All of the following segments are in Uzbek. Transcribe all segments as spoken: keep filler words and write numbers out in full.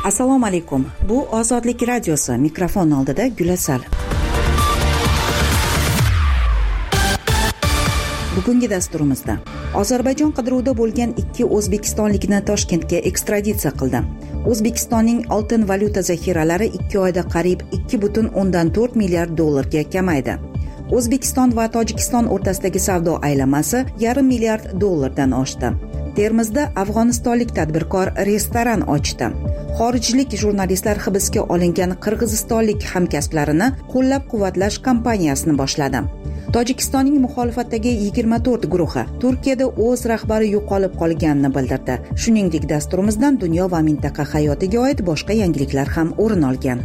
Assalomu alaykum. Bu Ozodlik radiosi. Mikrofon oldida Gulasal. Bugungi dasturimizda Ozarbayjon qidiruvda bo'lgan ikki o'zbekistonlikni Toshkentga ekstraditsiya qildi. O'zbekistonning oltin valyuta zaxiralari ikki oyda qariyb ikki butun o'ndan to'rt milliard dollarga kamaydi. O'zbekiston va Tojikiston o'rtasidagi savdo aylanmasi yarim milliard dollardan oshdi. Termizda afg'onistonlik tadbirkor restoran ochdi. Xorijlik jurnalistlar hibsga olingan qirg'izistonlik hamkasblarini qo'llab-quvvatlash kampaniyasini boshladi. Tojikistonning muxolifatdagi yigirma to'rt guruhi Turkiyada o'z rahbari yo'qolib qolganini bildirdi. Shuningdek, dasturimizdan dunyo va mintaqa hayotiga oid boshqa yangiliklar ham o'rin olgan.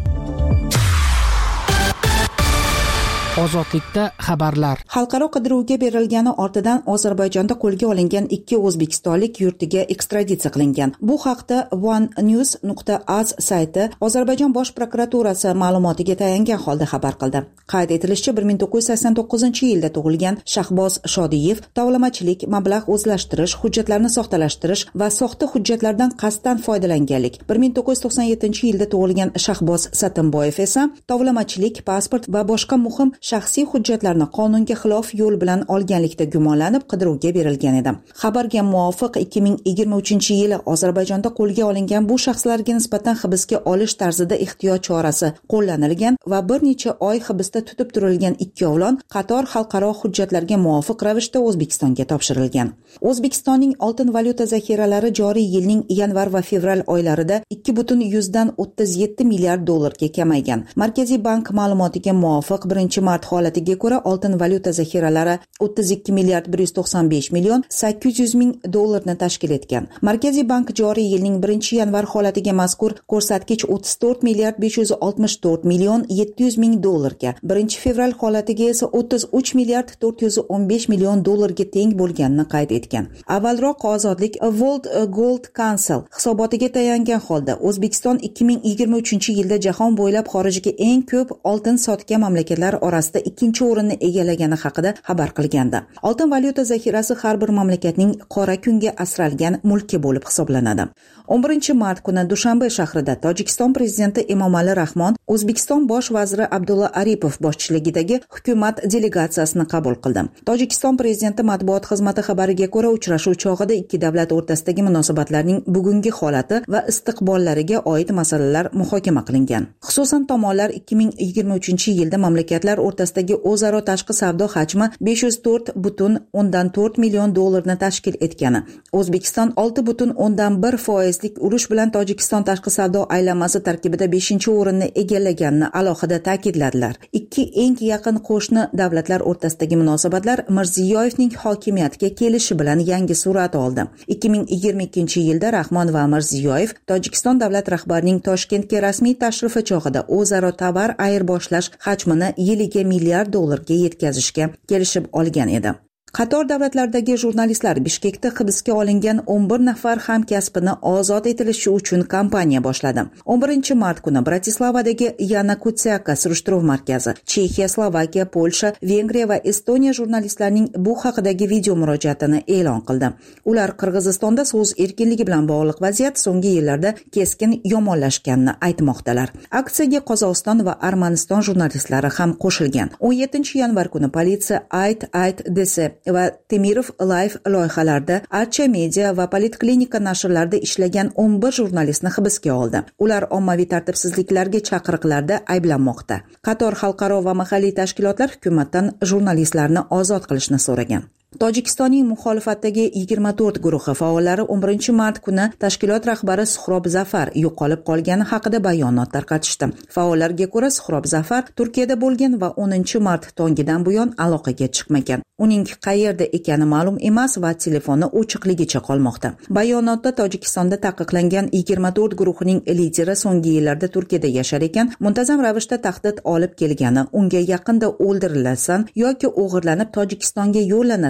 Ozodlikda xabarlar. Xalqaro qidiruvga berilgani ortidan Ozarbayjonda qo'lga olingan ikki o'zbekistonlik yurtiga ekstraditsiya qilingan. Bu haqda one news nuqta az sayti Ozarbayjon bosh prokuraturasi ma'lumotiga tayangan holda xabar qildi. Qayd etilishicha, bir ming to'qqiz yuz sakson to'qqizinchi yilda tug'ilgan Shahboz Shodiyev tovlamachilik, mablag' o'zlashtirish, hujjatlarni soxtalashtirish va soxta hujjatlardan qasddan foydalanganlik. bir ming to'qqiz yuz to'qson yettinchi yilda tug'ilgan Shahboz Satimboyev esa tovlamachilik, pasport va boshqa muhim shaxsiy hujjatlarni qonunga xilof yo'l bilan olganlikda gumonlanib qidiruvga berilgan edi. Xabarga muvofiq ikki ming yigirma uchinchi yili Ozarbayjonda qo'lga olingan bu shaxslarga nisbatan hibsga olish tarzida ehtiyot chorasi qo'llanilgan va bir necha oy hibsda tutib turilgan ikkovlon qator xalqaro hujjatlarga muvofiq ravishda O'zbekistonga topshirilgan. O'zbekistonning oltin valyuta zaxiralari joriy yilning yanvar va fevral oylarida ikki butun yuzdan o'ttiz yetti milliard dollarga kamaygan. Markaziy bank ma'lumotiga muvofiq birinchi mart holatiga ko'ra oltin valyuta zaxiralari o'ttiz ikki milliard bir yuz to'qson besh million sakkiz yuz ming dollarni tashkil etgan. Markaziy bank joriy yilning birinchi yanvar holatiga mazkur ko'rsatkich o'ttiz to'rt milliard besh yuz oltmish to'rt million yetti yuz ming dollarga, birinchi fevral holatiga esa o'ttiz uch milliard to'rt yuz o'n besh million dollarga teng bo'lganini qayd etgan. Avvalroq Ozodlik World Gold Council hisobotiga tayangan holda O'zbekiston ikki ming yigirma uchinchi yilda jahon bo'ylab xorijga eng ko'p oltin sotgan mamlakatlar orasida ikkinchi o'rinni egallagani haqida xabar qilgandi. Oltin valyuta zaxirasi har bir mamlakatning qora kunga asralgan mulki bo'lib hisoblanadi. o'n birinchi mart kuni Dushanbe shahrida Tojikiston prezidenti Emomali Rahmon O'zbekiston bosh vaziri Abdulla Aripov boshchiligidagi hukumat delegatsiyasini qabul qildi. Tojikiston prezidenti matbuot xizmati xabariga ko'ra, uchrashuv chog'ida ikki davlat o'rtasidagi munosabatlarning bugungi holati va istiqbollariga oid masalalar muhokama qilingan. Xususan, tomonlar ikki ming yigirma uchinchi yilda mamlakatlar o'rtasidagi o'zaro tashqi savdo hajmi besh yuz to'rt butun o'ndan to'rt million dollarni tashkil etgani, O'zbekiston olti butun o'ndan bir foizlik urush bilan Tojikiston tashqi savdo aylanmasi tarkibida beshinchi o'rinni egallaganini alohida ta'kidladilar. Ikki eng yaqin qo'shni davlatlar o'rtasidagi munosabatlar Mirziyoyevning hokimiyatga kelishi bilan yangi surat oldi. ikki ming yigirma ikkinchi yilda Rahmon va Mirziyoyev Tojikiston davlat rahbarining Toshkentga rasmiy tashrifi chog'ida o'zaro tovar ayirboshlash hajmini yiliga milliard dollarga yetkazishga kelishib olgan edi. Qator davlatlardagi jurnalistlar Bishkekda hibsga olingan o'n bir nafar hamkasbini ozod etilishi uchun kampaniya boshladi. o'n birinchi mart kuni Bratislavadagi Yana Kutsiaka surishtiruv markazi, Chexiya, Slovakiya, Polsha, Vengriya va Estoniya jurnalistlarining bu haqidagi video murojaatini e'lon qildi. Ular Qirg'izistonda so'z erkinligi bilan bog'liq vaziyat so'nggi yillarda keskin yomonlashganini aytmoqdalar. Aksiyaga Qozog'iston va Armaniston jurnalistlari ham qo'shilgan. o'n yettinchi yanvar kuni politsiya Ayt Ayt desa va Temirov Live loyihalarida Archa Media va Politklinika nashrlarida ishlagan o'n bir jurnalistni hibsga oldi. Ular ommaviy tartibsizliklarga chaqiriqlarda ayblanmoqda. Qator xalqaro va mahalliy tashkilotlar hukumatdan jurnalistlarni ozod qilishni so'ragan. Tojikistonning muxolifatdagi yigirma to'rt guruhi faollari o'n birinchi mart kuni tashkilot rahbari Suhrob Zafar yo'qolib qolgani haqida bayonot tarqatishdi. Faollarga ko'ra, Suhrob Zafar Turkiyada bo'lgan va o'ninchi mart tongidan buyon aloqaga chiqmagan. Uning qayerda ekani ma'lum emas va telefoni o'chiqligicha qolmoqda. Bayonotda Tojikistonda taqiqlangan yigirma to'rt guruhining lideri so'nggi yillarda Turkiyada yashar ekan, muntazam ravishda tahdid olib kelgani, unga yaqinda o'ldirilsan yoki o'g'irlanib Tojikistonga yo'llanasa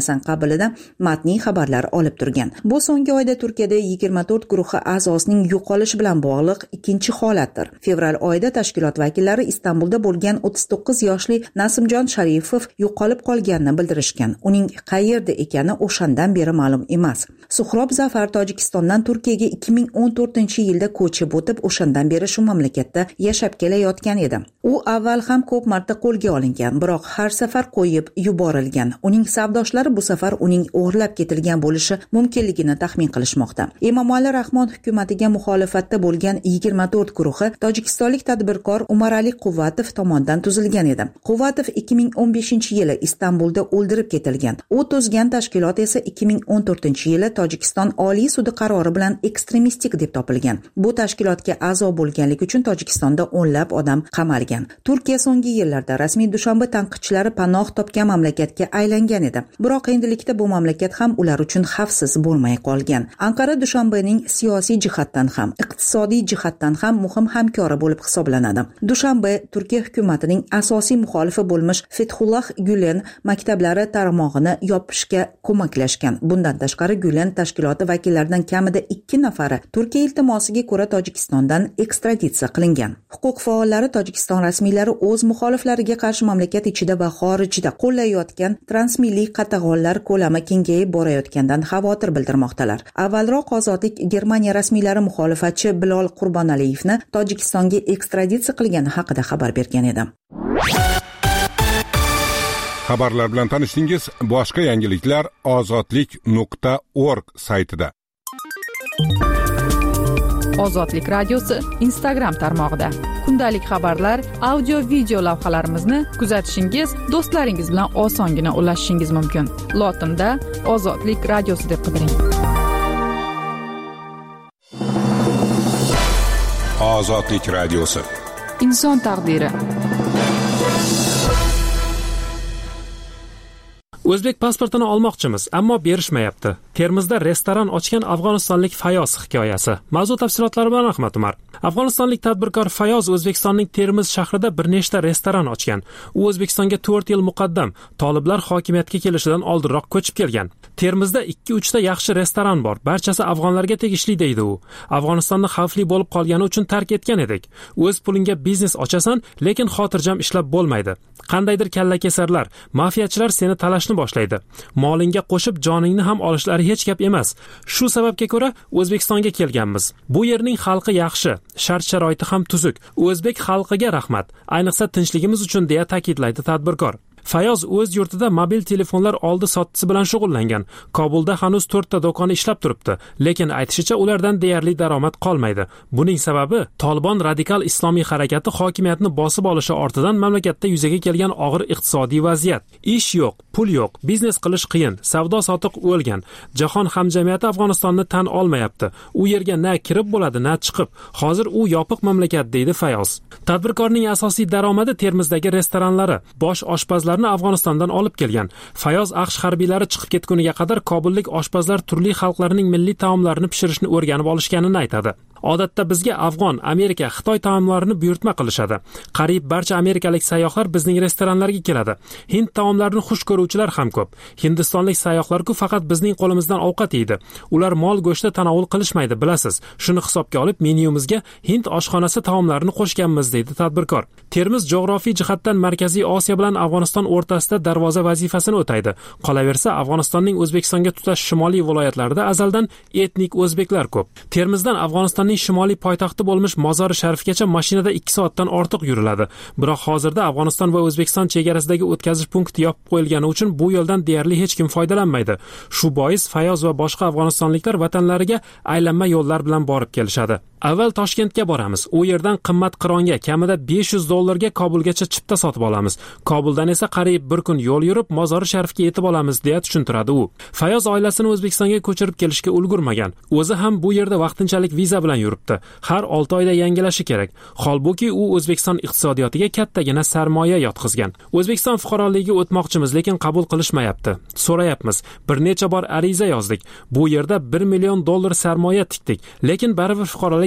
Hasan qabilidan matniy xabarlar olib turgan. Bu so'nggi oyda Turkiyada yigirma to'rt guruhi a'zosining yo'qolishi bilan bog'liq ikkinchi holatdir. Fevral oyida tashkilot vakillari Istanbulda bo'lgan o'ttiz to'qqiz yoshli Nasimjon Sharipov yo'qolib qolganini bildirishgan. Uning qayerda ekani o'shandan beri ma'lum emas. Suhrob Zafar Tojikistondan Turkiyaga ikki ming o'n to'rtinchi yilda ko'chib o'tib, o'shandan beri shu mamlakatda yashab kelayotgan edi. U avval ham ko'p marta qo'lga olingan, biroq har safar qo'yib yuborilgan. Uning savdoshlari bu safar uning o'g'irlab ketilgan bo'lishi mumkinligini taxmin qilishmoqda. Emomali Rahmon hukumatiga muxolifatda bo'lgan yigirma to'rt guruhi tojikistonlik tadbirkor Umarali Quvvatov tomonidan tuzilgan edi. Quvvatov ikki ming o'n beshinchi yili Istanbulda o'ldirib ketilgan. U tuzgan tashkilot esa ikki ming o'n to'rtinchi yili Tojikiston Oliy sudi qarori bilan ekstremistik deb topilgan. Bu tashkilotga a'zo bo'lganlik uchun Tojikistonda o'nlab odam qamalgan. Turkiya so'nggi yillarda rasmiy Dushanbe tanqidchilari panoh topgan mamlakatga aylangan edi. Biroq endilikda bu mamlakat ham ular uchun xavfsiz bo'lmay qolgan. Anqara Dushanbening siyosiy jihatdan ham, iqtisodiy jihatdan ham muhim hamkori bo'lib hisoblanadi. Dushanbe Turkiya hukumatining asosiy muxolifi bo'lmish Fethullah Gülen maktablari tarmog'ini yopishga ko'maklashgan. Bundan tashqari Gülen tashkiloti vakillaridan kamida ikki nafari Turkiya iltimosiga ko'ra Tojikistondan ekstraditsiya qilingan. Huquq faollari Tojikiston rasmiylari o'z muxoliflariga qarshi mamlakat ichida va xorijda qo'llayotgan transmilliy qatag'onlar ko'lami kengayib borayotgandan xavotir bildirmoqdalar. Avvalroq Ozodlik Germaniya rasmiylari muxolifatchi Bilol Qurbonaliyevni Tojikistonga ekstraditsiya qilgani haqida xabar bergan edi. Xabarlar bilan tanishdingiz. Boshqa yangiliklar ozodlik nuqta org saytida. Ozodlik radiosi Instagram tarmog'ida. Kundalik xabarlar, audio, video lavhalarimizni kuzatishingiz, do'stlaringiz bilan osongina ulashishingiz mumkin. Lotinda Ozodlik radiosi deb qidiring. Ozodlik radiosi. Inson taqdiri. O'zbek pasportini olmoqchimiz, ammo berishmayapti. Termizda restoran ochgan afg'onistonlik Fayoz hikoyasi. Mavzu tafsilotlari bilan Ahmad Umar. Afg'onistonlik tadbirkor Fayoz O'zbekistonning Termiz shahrida bir nechta restoran ochgan. U O'zbekistonga to'rt yil muqaddam toliblar hokimiyatga kelishidan oldinroq ko'chib kelgan. Termizda ikki uch ta yaxshi restoran bor. Barchasi afg'onlarga tegishli deydi u. Afg'onistonni xavfli bo'lib qolgani uchun tark etgan edik. O'z pulingga biznes ochasan, lekin xotirjam ishlab bo'lmaydi. Qandaydir kallakesarlar, mafiyachilar seni talashni boshlaydi. Molingga qo'shib joningni ham olishlari hech gap emas. Shu sababga ko'ra O'zbekistonga kelganmiz. Bu yerning xalqi yaxshi, shart-sharoiti ham tuzuk. O'zbek xalqiga rahmat, ayniqsa tinchligimiz uchun deya ta'kidlaydi tadbirkor. Fayoz o'z yurtida mobil telefonlar oldi sottisi bilan shug'ullangan. Kobulda hanuz to'rtta do'koni ishlab turibdi, lekin aytishicha ulardan deyarli daromad qolmaydi. Buning sababi Tolibon radikal islomiy harakati hokimiyatni bosib olishi ortidan mamlakatda yuzaga kelgan og'ir iqtisodiy vaziyat. Ish yo'q, pul yo'q, biznes qilish qiyin, savdo sotiq o'lgan. Jahon hamjamiyati Afg'onistonni tan olmayapti. U yerga na kirib bo'ladi, na chiqib. Hozir u yopiq mamlakat deydi Fayoz. Tadbirkorning asosiy daromadi Termizdagi restoranlari, bosh oshpazlar Afg'onistondan olib kelgan. Fayoz AQSh harbiylari chiqib ketguniga qadar kobullik oshpazlar turli xalqlarning milliy taomlarini pishirishni o'rganib olishganini aytadi. Odatda bizga Afg'on, Amerika, Xitoy taomlarini buyurtma qilishadi. Qariyb barcha amerikalik sayyohlar bizning restoranlarga keladi. Hind taomlarini xush ko'ruvchilar ham ko'p. Hindistonlik sayyohlar-ku faqat bizning qo'limizdan ovqat yeydi. Ular mol go'shti tanovul qilishmaydi, bilasiz. Shuni hisobga olib menyumizga Hind oshxonasi taomlarini qo'shganmiz, deydi tadbirkor. Termiz jo'g'rofiy jihatdan Markaziy Osiyo bilan Afg'oniston o'rtasida darvoza vazifasini o'taydi. Qolaversa, Afg'onistonning O'zbekistonga tutash shimoliy viloyatlarida azaldan etnik o'zbeklar ko'p. Termizdan Afg'oniston shimoliy poytaxti bo'lmish Mozori Sharifgacha mashinada ikki soatdan ortiq yuriladi. Biroq hozirda Afg'oniston va O'zbekiston chegarasidagi o'tkazish punkti yopib qo'yilgani uchun bu yo'ldan deyarli hech kim foydalanmaydi. Shu bois Fayoz va boshqa afg'onistonliklar vatanlariga aylanma yo'llar bilan borib kelishadi. Avval Toshkentga boramiz. U yerdan qimmat qironga kamida besh yuz dollarga Kobulgacha chipta sotib olamiz. Kobuldan esa qariyb bir kun yo'l yurib Mozori Sharifga yetib olamiz, deya tushuntiradi u. Fayoz oilasini O'zbekistonga ko'chirib kelishga ulgurmagan. O'zi ham bu yerda vaqtinchalik viza bilan yuribdi. Har olti oyda yangilashi kerak. Holbuki u O'zbekiston iqtisodiyotiga kattagina sarmoya yotqizgan. O'zbekiston fuqaroligiga o'tmoqchimiz, lekin qabul qilishmayapti. So'rayapmiz. Bir necha bor ariza yozdik. Bu yerda bir million dollar sarmoya tikdik, lekin baribir fuqarolik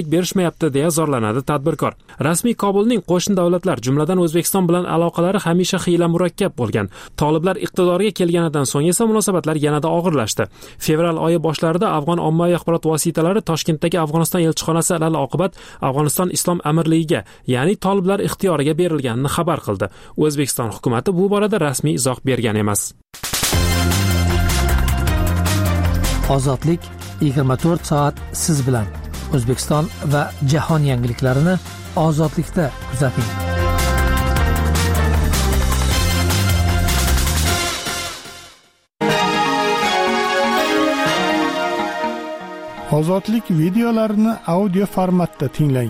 oylik berishmayapti deya zorlanadi tadbirkor. Rasmiy Kobulning qo'shni davlatlar, jumladan O'zbekiston bilan aloqalari hamisha xiyla murakkab bo'lgan. Toliblar iqtidorga kelganidan so'ng esa munosabatlar yanada og'irlashdi. Fevral oyi boshlarida afg'on ommaviy axborot vositalari Toshkentdagi Afg'oniston elchixonasi alal oqibat Afg'oniston Islom Amirligiga, ya'ni toliblar ixtiyoriga berilganini xabar qildi. O'zbekiston hukumatı bu borada rasmiy izoh bergan emas. Ozodlik yigirma to'rt soat siz bilan. O'zbekiston va jahon yangiliklarini ozodlikda kuzating. Ozodlik videolarini audio formatda tinglang.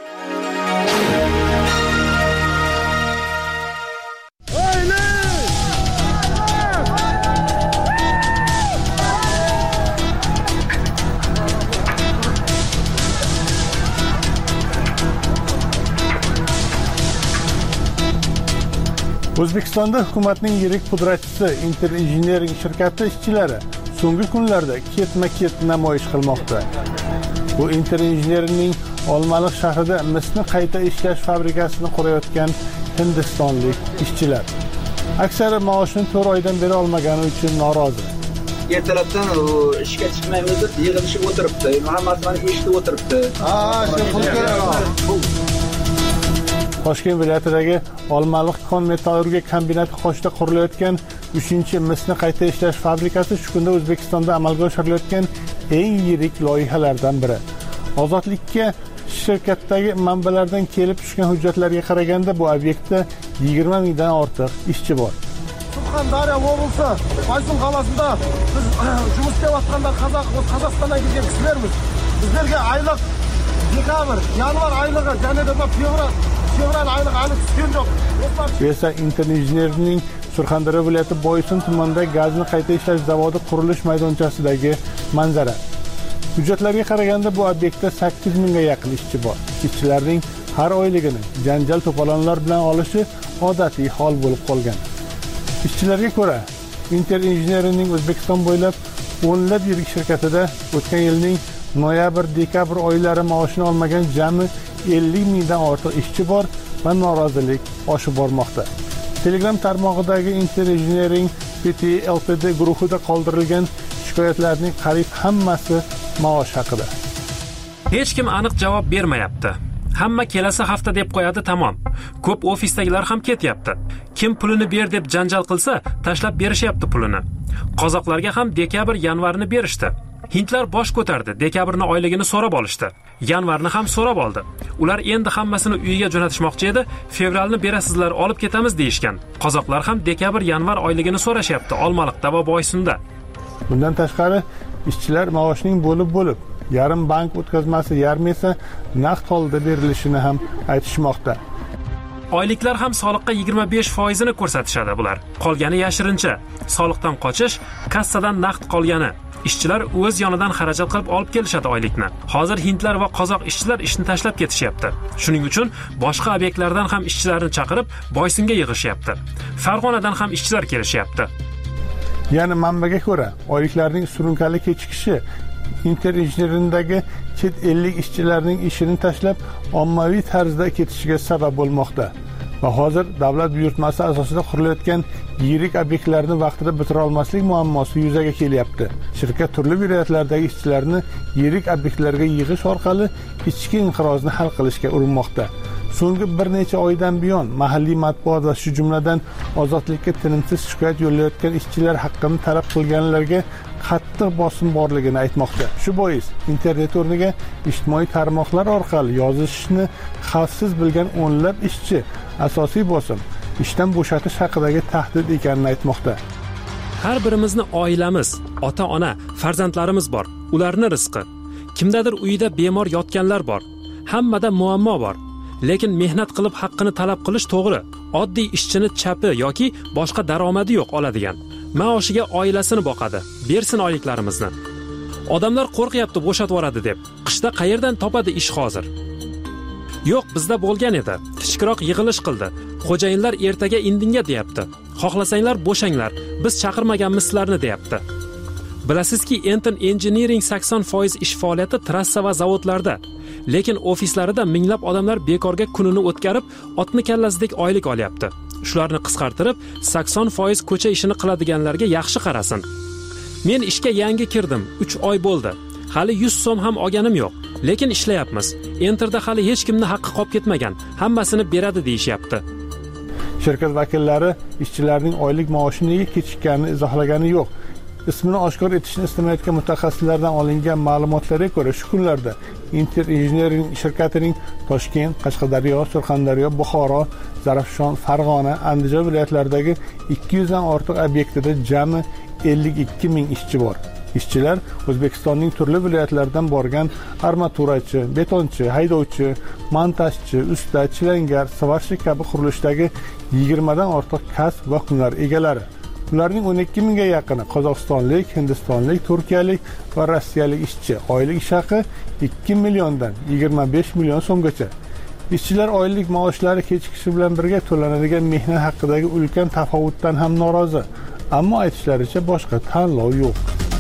O'zbekistonda hukumatning yirik pudratchisi Inter Engineering shirkati ishchilari so'nggi kunlarda ketma-ket namoyish qilmoqda. Bu Inter Engineering Olmaliq shahrida misni qayta ishlash fabrikasini qurayotgan hindistonlik ishchilar. Aksari maoshini to'rt oydan beri olmagani uchun norozi. Ertalabdan ishga chiqmaymiz deb yig'ilishib o'tiribdi. Hammasini eshitib o'tiribdi. Ha, shu qilib Toshkent viloyatidagi Olmaliq kon metallurgiya kombinati qoshida qurilayotgan uchinchi misni qayta ishlash fabrikasi shu kunda O'zbekistonda amalga oshirilayotgan eng yirik loyihalardan biri. Ozodlikka shirkatdagi manbalardan kelib tushgan hujjatlarga qaraganda bu obyektda yigirma mingdan ortiq ishchi bor. Surxondaryo облысы Baysun qalasida biz жұмыс істеп atqanda Qozog'istondan kelgan kishilarmiz. Bizlarga oylik dekabr, yanvar oyligi, yana da fevral fevral oyligi hali tushgan yo'q. Bu esa Inter Engineering Surxondaryo viloyati Boysun tumanida gazni qayta ishlash zavodi qurilish maydonchasidagi manzara. Hujjatlarga qaraganda bu obyektda sakkiz mingga yaqin ishchi bor. Ishchilarning har oyligini janjal to'polonlar bilan olishi odatiy hol bo'lib qolgan. Ishchilarga ko'ra, Inter Engineering O'zbekiston bo'ylab o'nlab yirik shirkatida o'tgan yilning noyabr-dekabr oylari maoshini olmagan jami ellik mingdan ortiq ishchi bor va norozilik oshib bormoqda. Telegram tarmog'idagi Inter Engineering P T L T D guruhida qoldirilgan shikoyatlarning qariyb hammasi maosh haqida. Hech kim aniq javob bermayapti. Hamma kelasi hafta deb qo'yadi, tamom. Ko'p ofisdagilar ham ketyapti. Kim pulini ber deb janjal qilsa, tashlab berishyapti pulini. Qozoqlarga ham dekabr, yanvarni berishdi. Hindlar bosh ko'tardi, dekabrni oyligini so'rab olishdi. Yanvarni ham so'rab oldi. Ular endi hammasini uyiga jo'natishmoqchi edi. Fevralni berasizlar, olib ketamiz deyishgan. Qozoqlar ham dekabr, yanvar oyligini so'rashyapti Olmaliqda va Boysunda. Bundan tashqari, ishchilar maoshning bo'lib-bo'lib, yarim bank o'tkazmasi, yarmi esa naqd holda berilishini ham aytishmoqda. Oyliklar ham soliqqa yigirma besh foiz ni ko'rsatishadi bular. Qolgani yashirincha. Soliqdan qochish, kassadan naqd qolgani. Ishchilar o'z yonidan xarajat qilib olib kelishadi oylikni. Hozir hindlar va qozoq ishchilar ishni tashlab ketishyapti. Shuning uchun boshqa obyektlardan ham ishchilarni chaqirib Boysunga yig'ishyapti. Farg'onadan ham ishchilar kelishyapti. Ya'ni manbaga ko'ra, oyliklarning surunkali kechikishi Inter Engineeringdagi chet ellik ishchilarning ishini tashlab ommaviy tarzda ketishiga sabab bo'lmoqda. Va hozir davlat buyurtmasi asosida qurilayotgan yirik obyektlarni vaqtida bitira olmaslik muammosi yuzaga kelyapti. Shirkat turli viloyatlardagi ishchilarni yirik obyektlarga yig'ish orqali ichki inqirozni hal qilishga urinmoqda. So'nggi bir necha oydan buyon mahalliy matbuot va shu jumladan ozodlikka tinimsiz shikoyat yo'llayotgan ishchilar haqqini talab qilganlarga qattiq bosim borligini aytmoqda. Shu bois internet o'rniga ijtimoiy tarmoqlar orqali yozishni xavfsiz bilgan o'nlab ishchi asosiy bosim ishdan bo'shatish haqidagi tahdid ekanini aytmoqda. Har birimizni oilamiz, ota-ona, farzandlarimiz bor. Ularni rizqi. Kimdadir uyida bemor yotganlar bor. Hammada muammo bor. Lekin mehnat qilib haqqini talab qilish to'g'ri. Oddiy ishchini chapi yoki boshqa daromadi yo'q oladigan. Maoshiga oilasini boqadi. Bersin oyliklarimizni. Odamlar qo'rqyapti bo'shatib yuboradi deb. Qishda qayerdan topadi ish hozir? Yo'q, bizda bo'lgan edi. Kichikroq yig'ilish qildi. Xo'jayinlar ertaga indinga deyapti. Xohlasanglar bo'shanglar. Biz chaqirmaganmiz sizlarni deyapti. Bilasizki, Enter Engineering sakson foiz ish faoliyati trassa va zavodlarda, lekin ofislarida minglab odamlar bekorga kunini o'tkazib, otni kallasidek oylik olyapti. Shularni qisqartirib, sakson foiz ko'cha ishini qiladiganlarga yaxshi qarasin. Men ishga yangi kirdim, uch oy bo'ldi. Hali yuz so'm ham olganim yo'q, lekin ishlayapmiz. Enterda hali hech kimni haqqi qolib ketmagan, hammasini beradi deyishyapti. Shirkat vakillari ishchilarning oylik maoshini nega kechikkanini izohlagani yo'q. Ismini oshkor etishni istamayotgan mutaxassislardan olingan ma'lumotlarga ko'ra, shu kunlarda Enter Engineering shirkatining Toshkent, Qashqadaryo, Surxondaryo, Buxoro, Zarafshon, Farg'ona, Andijon viloyatlaridagi ikki yuz dan ortiq obyektida jami ellik ikki ming ishchi bor. Ishchilar O'zbekistonning turli viloyatlaridan borgan armaturachi, betonchi, haydovchi, montajchi, usta, chilangar, svarshnik kabi qurilishdagi yigirma dan ortiq kasb va hunar egalari. Ularning o'n ikki mingga yaqini Qozog'istonlik, Hindistonlik, Turkiyalik va Rossiyalik ishchi. Oylik ish haqi ikki milliondan yigirma besh million so'mgacha. Ishchilar oylik maoshlari kechikishi bilan birga to'lanadigan mehnat haqidagi ulkan tafovutdan ham norozi. Ammo aytishlaricha boshqa tanlov yo'q.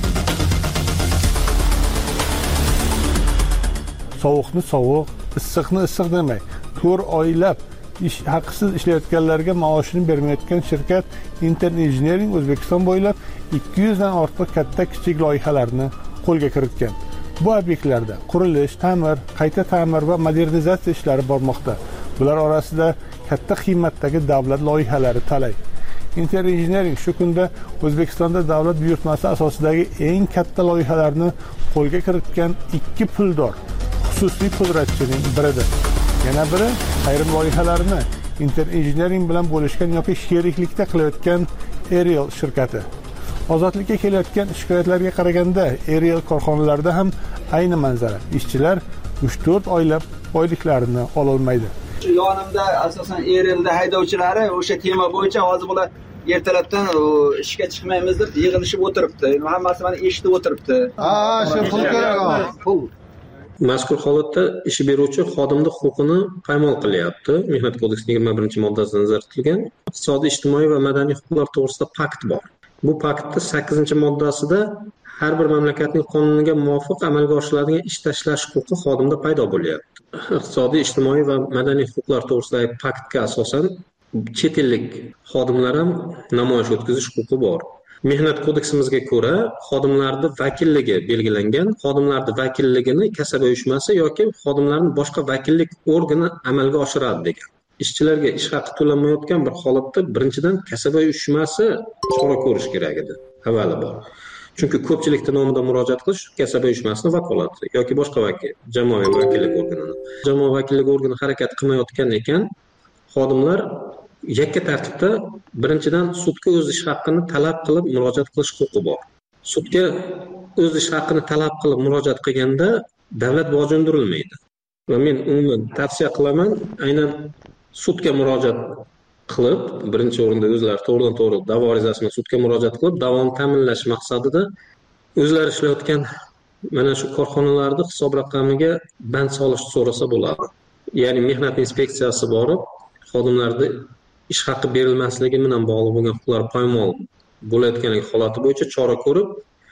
Sovuqni sovuq, issiqni issiq demay, to'rt oylab ish haqsiz ishlayotganlarga maoshini bermayotgan shirkat Enter Engineering O'zbekiston bo'ylab ikki yuz dan ortiq katta kichik loyihalarni qo'lga kiritgan. Bu obyektlarda qurilish, ta'mir, qayta ta'mir va modernizatsiya ishlari bormoqda. Bular orasida katta qiymatdagi davlat loyihalari talay. Enter Engineering shu kunda O'zbekistonda davlat buyurtmasi asosidagi eng katta loyihalarni qo'lga kiritgan ikki puldor xususiy pudratchining biridir. Yana biri ayrim loyihalarni Enter Engineering bilan bo'lishgan yoki sheriklikda qilayotgan Ariel shirkati. Ozodlikka kelayotgan shikoyatlarga qaraganda, Ariel korxonalarida ham ayni manzara. Ishchilar uch to'rt oylab oyliklarini ola olmaydi. Yonimda asosan Arielda haydovchilari o'sha tema bo'yicha hozir bular ertalabdan ishga chiqmaymiz deb yig'ilishib o'tiribdi. Hammasi meni eshitib o'tiribdi. Ha, shu pul kerak. Pul. Mazkur holatda ish beruvchi xodimning huquqini paymol qilyapti. Mehnat kodeksining yigirma birinchi moddasida nazarda tutilgan iqtisodiy, ijtimoiy va madaniy huquqlar to'g'risida pakt bor. Bu paktning sakkizinchi moddasida har bir mamlakatning qonuniga muvofiq amalga oshiriladigan ish tashlash huquqi xodimda paydo bo'lyapti. Iqtisodiy, ijtimoiy va madaniy huquqlar to'g'risidagi paktga asosan chet ellik xodimlar ham namoyish o'tkazish huquqi bor. Mehnat kodeksimizga ko'ra, xodimlarning vakilligi belgilangan. Xodimlarning vakilligini kasaba uyushmasi yoki xodimlarning boshqa vakillik organi amalga oshiradi degan. Ishchilarga ish haqi to'lanmayotgan bir holatda birinchidan kasaba uyushmasi chora ko'rish kerak edi. Avvalo bor. Chunki ko'pchilikning nomidan murojaat qilish kasaba uyushmasining vakolati yoki boshqa vakil, jamoaviy vakillik organini. Jamoaviy vakillik organi harakat qilmayotgan ekan, xodimlar yakka tartibda birinchidan sudga o'z ish haqqini talab qilib murojaat qilish huquqi bor. Sudga o'z ish haqqini talab qilib murojaat qilganda davlat boji undirilmaydi. Va men umuman tavsiya qilaman, aynan sudga murojaat qilib, birinchi o'rinda o'zlari to'g'ridan to'g'ri da'vo arizasini sudga murojaat qilib, davomini ta'minlash maqsadida o'zlari ishlayotgan mana shu korxonalarda hisob raqamiga band solish so'rasa bo'ladi. Ya'ni mehnat inspeksiyasi borib, xodimlarga ish haqqi berilmasligi bilan bog'liq bo'lgan huquqlar poymol bo'layotganligi holati bo'yicha chora ko'rib,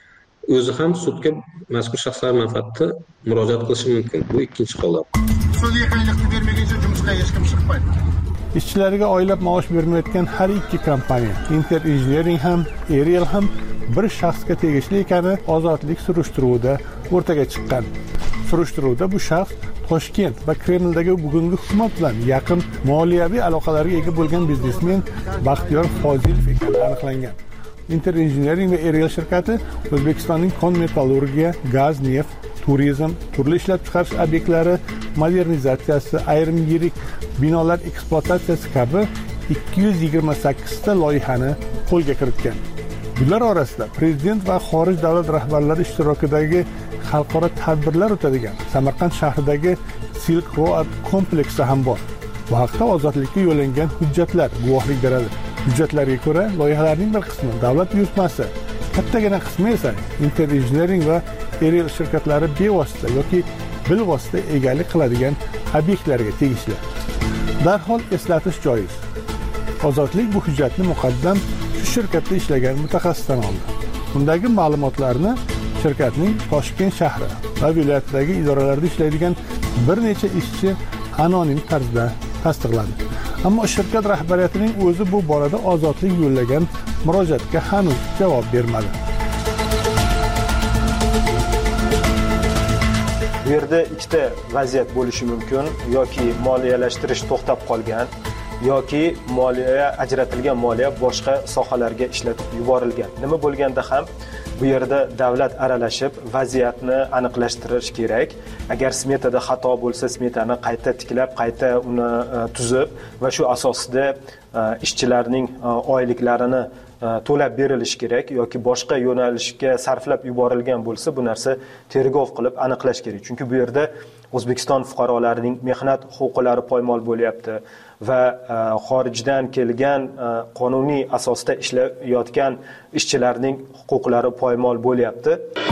o'zi ham sudga mazkur shaxslar manfaatida murojaat qilishi mumkin. Bu ikkinchi holat. Sudga qayliqni bermaguncha jumishga hech kim chiqmaydi. Ishchilarga oylab maosh bermayotgan har ikki kompaniya, Enter Engineering ham, Ariel ham bir shaxsga tegishli ekani ozodlik surishtiruvida o'rtaga chiqqan. Surishtiruvda bu shaxs Toshkent va Kremldagi bugungi hukumat bilan yaqin moliyaviy aloqalarga ega bo'lgan biznesmen Baxtiyor Fozilov ekani aniqlangan. Enter Engineering va Ariel shirkati O'zbekistonning kon metallurgiya, gaz, neft, turizm, turli ishlab chiqarish obyektlari modernizatsiyasi, ayrim yirik binolar ekspluatatsiyasi kabi ikki yuz yigirma sakkiz ta loyihani qo'lga kiritgan. Bular orasida prezident va xorij davlat rahbarlari ishtirokidagi xalqaro tadbirlar o'tadigan Samarqand shahridagi Silk Road kompleksi ham bor. Bu haqda ozodlikka yo'llangan hujjatlar guvohlik beradi. Hujjatlarga ko'ra, loyihalarning bir qismi davlat buyurtmasi, kattagina qismi esa Enter Engineering va Ariel shirkatlari bevosita yoki bilvosita egalik qiladigan obyektlarga tegishli. Darhol eslatish joiz. Ozodlik bu hujjatni muqaddam shu shirkatda ishlagan mutaxassisdan oldi. undagi ma'lumotlarni shirkatning Toshkent shahri va viloyatdagi idoralarda ishlaydigan bir necha ishchi anonim tarzda tasdiqladi. Ammo shirkat rahbariyatining o'zi bu borada ozodlik yo'llagan murojaatga hanuz javob bermadi. Bu yerda ikkita vaziyat bo'lishi mumkin, yoki moliyalashtirish to'xtab qolgan, yoki moliya ajratilgan moliya boshqa sohalarga ishlatib yuborilgan. Nima bo'lganda ham bu yerda davlat aralashib vaziyatni aniqlashtirish kerak. Agar smetada xato bo'lsa, smetani qayta tiklab, qayta uni tuzib va shu asosida ishchilarning oyliklarini to'lab berilishi kerak yoki boshqa yo'nalishga sarflab yuborilgan bo'lsa, bu narsa tergov qilib aniqlash kerak. Chunki bu yerda O'zbekiston fuqarolarining mehnat huquqlari poymol bo'lyapti va xorijdan kelgan qonuniy asosda ishlayotgan ishchilarning huquqlari poymol bo'lyapti.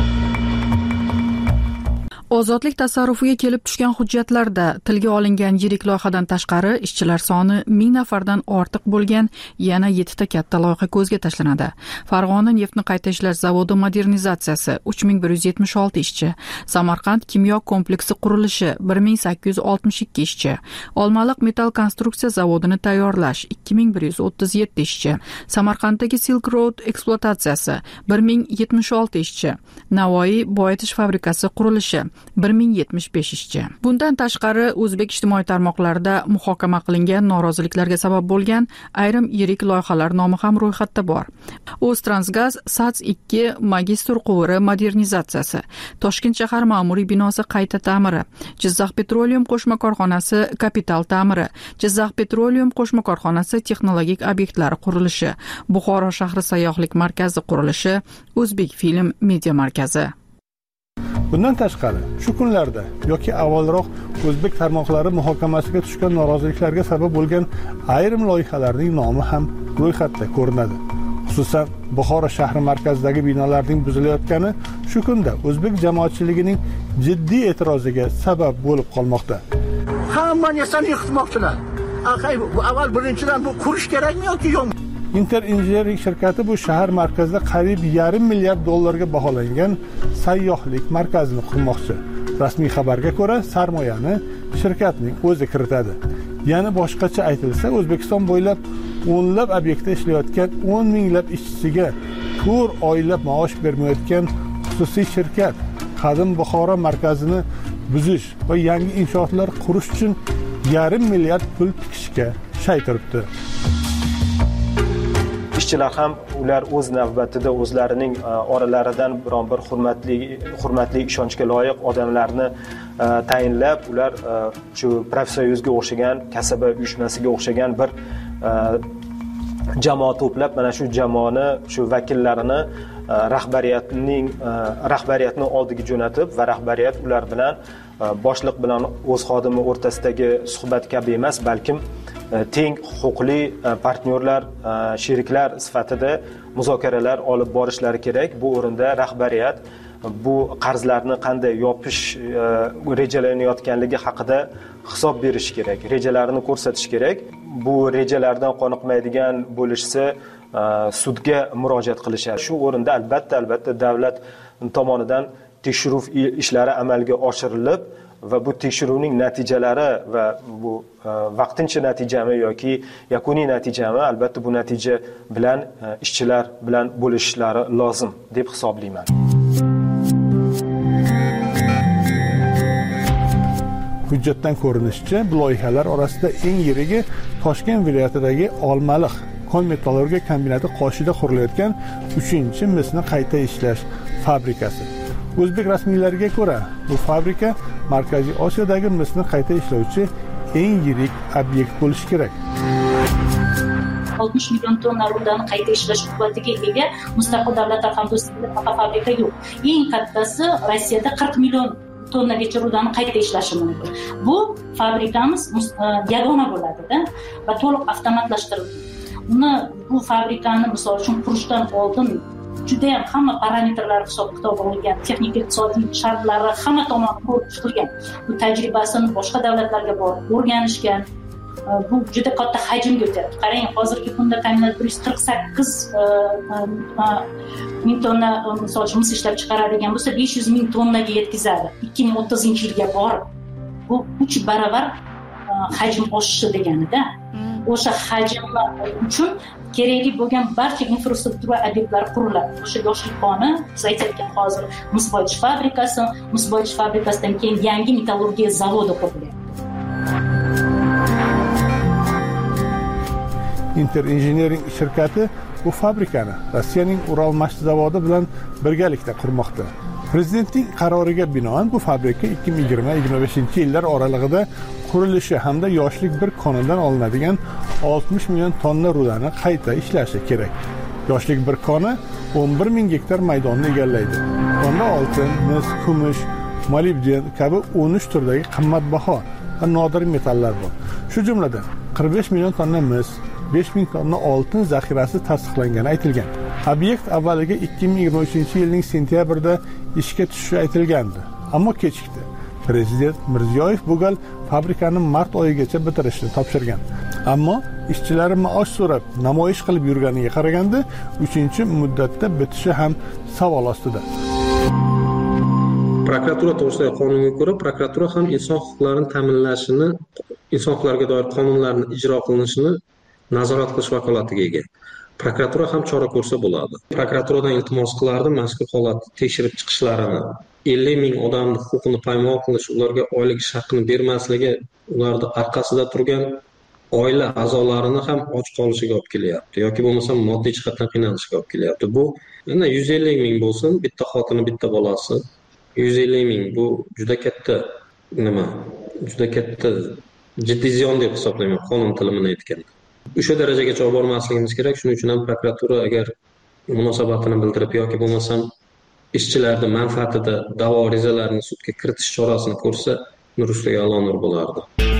Ozodlik tasarrufiga kelib tushgan hujjatlarda tilga olingan yirik loyihadan tashqari ishchilar soni ming nafardan ortiq bo'lgan yana yettita katta loyiha ko'zga tashlanadi. Farg'ona neftni qayta ishlash zavodi modernizatsiyasi uch ming bir yuz yetmish olti ishchi, Samarqand kimyo kompleksi qurilishi bir ming sakkiz yuz oltmish ikki ishchi, Olmaliq metall konstruksiya zavodini tayyorlash ikki ming bir yuz o'ttiz yetti ishchi, Samarqanddagi Silk Road ekspluatatsiyasi bir ming yetmish olti ishchi, Navoiy boyitish fabrikasi qurilishi bir ming yetmish besh ishchi. Bundan tashqari o'zbek ijtimoiy tarmoqlarida muhokama qilingan noroziliklarga sabab bo'lgan ayrim yirik loyihalar nomi ham ro'yxatda bor. O'ztransgaz SATS ikki magistr quvuri modernizatsiyasi, Toshkent shahar ma'muriy binosi qayta ta'miri, Jizzax Petroleum qo'shma korxonasi kapital ta'miri, Jizzax Petroleum qo'shma korxonasi texnologik obyektlari qurilishi, Buxoro shahri sayyohlik markazi qurilishi, O'zbek film media markazi. Bundan tashqari, shu kunlarda yoki avvalroq o'zbek tarmoqlari muhokamasiga tushgan noroziliklarga sabab bo'lgan ayrim loyihalarning nomi ham ro'yxatda ko'rinadi. Xususan, Buxoro shahri markazidagi binolarning buzilayotgani shu kunda o'zbek jamoatchiligining jiddiy e'tiroziga sabab bo'lib qolmoqda. Hamma narsani yiqitmoqchilar. Aqay, bu avval birinchidan bu qurish kerakmi yoki yo'qmi? Inter Engineering shirkati bu shahar markazida qariyb yarim milliard dollarga baholangan sayyohlik markazini qurmoqchi. Rasmiy xabarga ko'ra, sarmoyani shirkatning o'zi kiritadi. Ya'ni boshqacha aytilsa, O'zbekiston bo'ylab o'nlab obyektda ishlayotgan o'n minglab ishchiga to'rt oylab maosh bermayotgan xususiy shirkat qadim Buxoro markazini buzish va yangi inshootlar qurish uchun yarim milliard pul tikishga shay turibdi. Ishchilar ham ular o'z navbatida o'zlarining oralaridan biron bir hurmatli hurmatli ishonchga loyiq odamlarni tayinlab, ular shu profsoyuzga o'xshagan, kasaba uyushmasiga o'xshagan bir jamoa to'plab, mana shu jamoani, shu vakillarini rahbariyatning rahbariyatni oldiga jo'natib va rahbariyat ular bilan boshliq bilan o'z xodimi o'rtasidagi suhbat kabi emas, balkim teng huquqli partnyorlar, sheriklar sifatida muzokaralar olib borishlari kerak. Bu o'rinda rahbariyat bu qarzlarni qanday yopish rejalanayotganligi haqida hisob berish kerak, rejalarini ko'rsatish kerak. Bu rejalardan qoniqmaydigan bo'lishsa, sudga murojaat qilishadi. Shu o'rinda albatta albatta davlat tomonidan tekshiruv ishlari amalga oshirilib va bu tekshiruvning natijalari va bu vaqtincha natijami yoki yakuniy natijami, albatta bu natija bilan ishchilar bilan bo'lishlari lozim deb hisoblayman. Hujjatdan ko'rinishicha, bu loyihalar orasida eng yirigi Toshkent viloyatidagi Olmaliq kon metallurgiya kombinati qoshida qurilayotgan uchinchi misni qayta ishlash fabrikasi. O'zbek rasmiylariga ko'ra, bu fabrika Markaziy Osiyodagi misni qayta ishlovchi eng yirik obyekt bo'lishi kerak. oltmish million tonna rudani qayta ishlash quvvatiga ega mustaqil davlatlar hamdo'stligida fabrika yo'q. Eng kattasi Rossiyada qirq million tonnagacha rudani qayta ishlashi mumkin. Bu fabrikamiz yagona bo'ladi-da va to'liq avtomatlashtirilgan. Uni bu fabrikani misol uchun qurishdan oldin juda ham hamma parametrlar hisob kitob olingan, texnik iqtisodiy shartlari hamma tomonidan ko'rib chiqilgan. Bu tajribasini boshqa davlatlarga borib o'rganishgan. Bu juda katta hajmga o'tadi. Qarang, hozirgi kunda kombinat bir yuz qirq sakkiz ming tonna misol uchun mis ishlab chiqaradigan bo'lsa besh yuz ming tonnaga yetkazadi ikki ming o'ttizinchi yilga borib. Bu uch baravar hajm oshishi deganida. O'sha hajmlar uchun kerakli bo'lgan barcha infrastruktura obyektlari quriladi. O'sha yoshlik koni, biz aytayotgan hozir mis boyish fabrikasi, mis boyish fabrikasidan keyin yangi metallurgiya zavodi qurilyapti. Inter Engineering shirkati bu fabrikani Rossiyaning Uralmashti zavodi bilan birgalikda qurmoqda. Prezidentning qaroriga binoan bu fabrika ikki ming yigirma yigirma beshinchi yillar oralig'ida qurilishi hamda yoshlik bir konidan olinadigan oltmish million tonna rudani qayta ishlashi kerak. Yoshlik bir koni o'n bir ming gektar maydonni egallaydi. Unda oltin, mis, kumush, molibden kabi o'n uch turdagi qimmatbaho va nodir metallar bor. Shu jumladan qirq besh million tonna mis, besh ming tonna oltin zaxirasi tasdiqlangani aytilgan. Obyekt avvaliga ikki ming yigirma uchinchi yilning sentyabrida ishga tushishi aytilgandi, ammo kechikdi. Prezident Mirziyoyev bu gal fabrikani mart oyigacha bitirishni topshirgan. Ammo ishchilari maosh so'rab namoyish qilib yurganiga qaraganda uchinchi muddatda bitishi ham savol ostida. Prokuratura to'g'risidagi qonunga ko'ra, prokuratura ham inson huquqlarini ta'minlashini, inson huquqlariga doir qonunlarning ijro qilinishini nazorat qilish vakolatiga ega. Prokuratura ham chora ko'rsa bo'ladi. Prokuraturadan iltimos qilardim mazkur holatni tekshirib chiqishlarini. ellik ming odamning huquqini poymol qilish, ularga oylik haqini bermasligi, ularning orqasida turgan oila a'zolarini ham och qolishiga olib kelyapti yoki bo'lmasa moddiy jihatdan qiynalishiga olib kelyapti. Bu yana yuz ellik ming bo'lsin, bitta xotini, bitta bolasi. yuz ellik ming bu juda katta nima? Juda katta jiddiy ziyon deb hisoblayman, qonun tilini aytganda. O'sha darajagacha olib bormasligimiz kerak. Shuning uchun ham prokuratura agar munosabatini bildirib yoki bo'lmasam ishchilarning manfaatida da'vo arizalarini sudga kiritish chorasini ko'rsa, nur ustiga a'lo nur bo'lardi.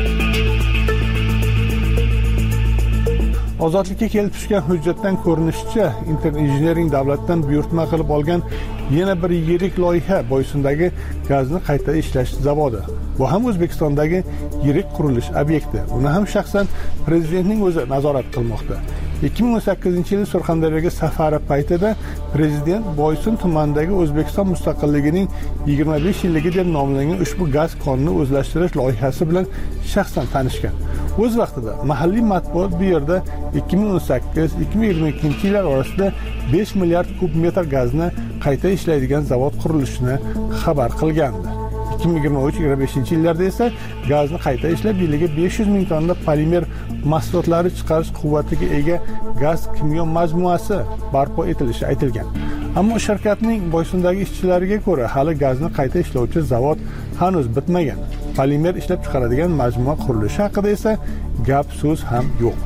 Ozodlikka kelib tushgan hujjatdan ko'rinishicha, Inter Engineering davlatdan buyurtma qilib olgan yana bir yirik loyiha Boysundagi gazni qayta ishlash zavodi. Bu ham O'zbekistondagi yirik qurilish obyekti. Uni ham shaxsan prezidentning o'zi nazorat qilmoqda. ikki ming o'n sakkizinchi yil Surxondaryoga safari paytida prezident Boysund tumanidagi O'zbekiston mustaqilligining yigirma besh yilligi deb nomlangan ushbu gaz konini o'zlashtirish loyihasi bilan shaxsan tanishgan. O'z vaqtida mahalliy matbuot bu yerda ikki ming o'n sakkiz ikki ming yigirma ikkinchi yillar orasida besh milliard kub metr gazni qayta ishlaydigan zavod qurilishini xabar qilgandi. ikki ming yigirma uch yigirma beshinchi yillarda esa gazni qayta ishlab yiliga besh yuz ming tonna polimer mahsulotlari chiqarish quvvatiga ega gaz kimyo majmuasi barpo etilishi aytilgan. Ammo shirkatning Boysundagi ishchilariga ko'ra, hali gazni qayta ishlovchi zavod hanuz bitmagan. Polimer ishlab chiqaradigan majmua qurilishi haqida esa gap so'z ham yo'q.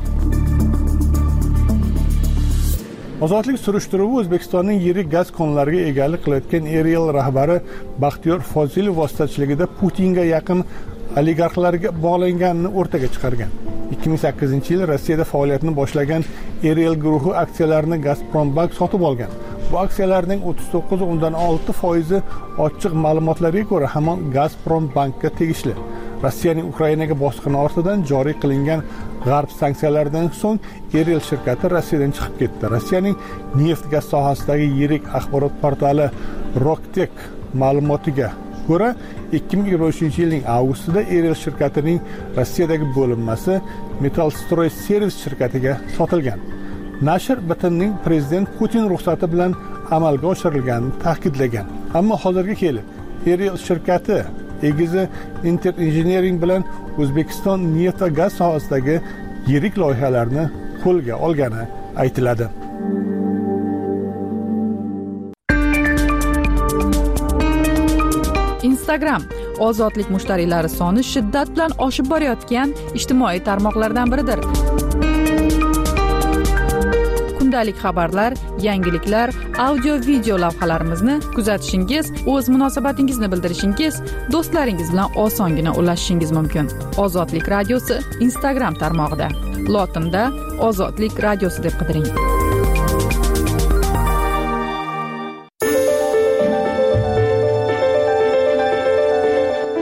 Ozodlik surishtiruvi O'zbekistonning yirik gaz konlariga egalik qilayotgan Erial rahbari Baxtiyor Fozilov vositachiligida Putinga yaqin oligarxlarga bog'langanini o'rtaga chiqargan. ikki ming sakkizinchi yil Rossiyada faoliyatini boshlagan Erial guruhi aksiyalarini Gazprombank sotib olgan. Bu aksiyalarning o'ttiz to'qqiz o'ndan olti foizi ochiq ma'lumotlarga ko'ra hamon Gazprombankka tegishli. Rossiyaning Ukrainaga bosqini ortidan joriy qilingan g'arb sanksiyalaridan so'ng Erial shirkati Rossiyadan chiqib ketdi. Rossiyaning neft-gaz sohasidagi yirik axborot portali Roktek ma'lumotiga ko'ra, ikki ming yigirma uchinchi yilning avgustida Erial shirkatining Rossiyadagi bo'linmasi Metallstroy Servis shirkatiga sotilgan. Nashr bitimning prezident Putin ruxsati bilan amalga oshirilganini ta'kidlagan. Ammo hozirga kelib Erial shirkati egizi Inter Engineering bilan O'zbekiston neft va gaz sohasidagi yirik loyihalarni qo'lga olgani aytiladi. Instagram ozodlik mushtariylari soni shiddat bilan oshib borayotgan ijtimoiy tarmoqlardan biridir. Kundalik xabarlar, yangiliklar, audio video lavhalarimizni kuzatishingiz, o'z munosabatingizni bildirishingiz, do'stlaringiz bilan osongina ulashishingiz mumkin. Ozodlik radiosi Instagram tarmog'ida. Lotinda Ozodlik radiosi deb qidiring.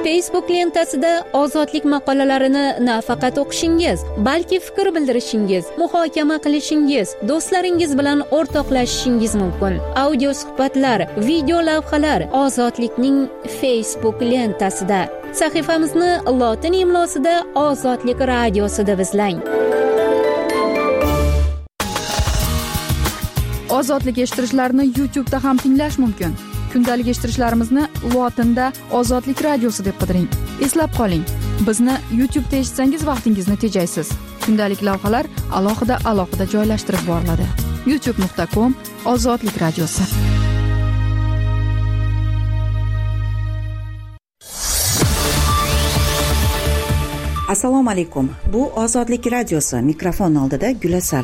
Facebook lentasida ozodlik maqolalarini nafaqat o'qishingiz, balki fikr bildirishingiz, muhokama qilishingiz, do'stlaringiz bilan o'rtoqlashishingiz mumkin. Audio suhbatlar, video lavhalar Ozodlikning Facebook lentasida. Sahifamizni lotin imlosida Ozodlik radiosida izlang. Ozodlik eshittirishlarni YouTube'da ham tinglash mumkin. Kundalik eshittirishlarimizni lotinda Ozodlik radiosi deb qidiring. Eslab qoling, bizni YouTube'da eshitsangiz vaqtingizni tejaysiz. Kundalik lavhalar alohida-alohida joylashtirib boriladi. youtube nuqta com Ozodlik radiosi. Assalomu alaykum. Bu Ozodlik radiosi. Mikrofon oldida Gulasal.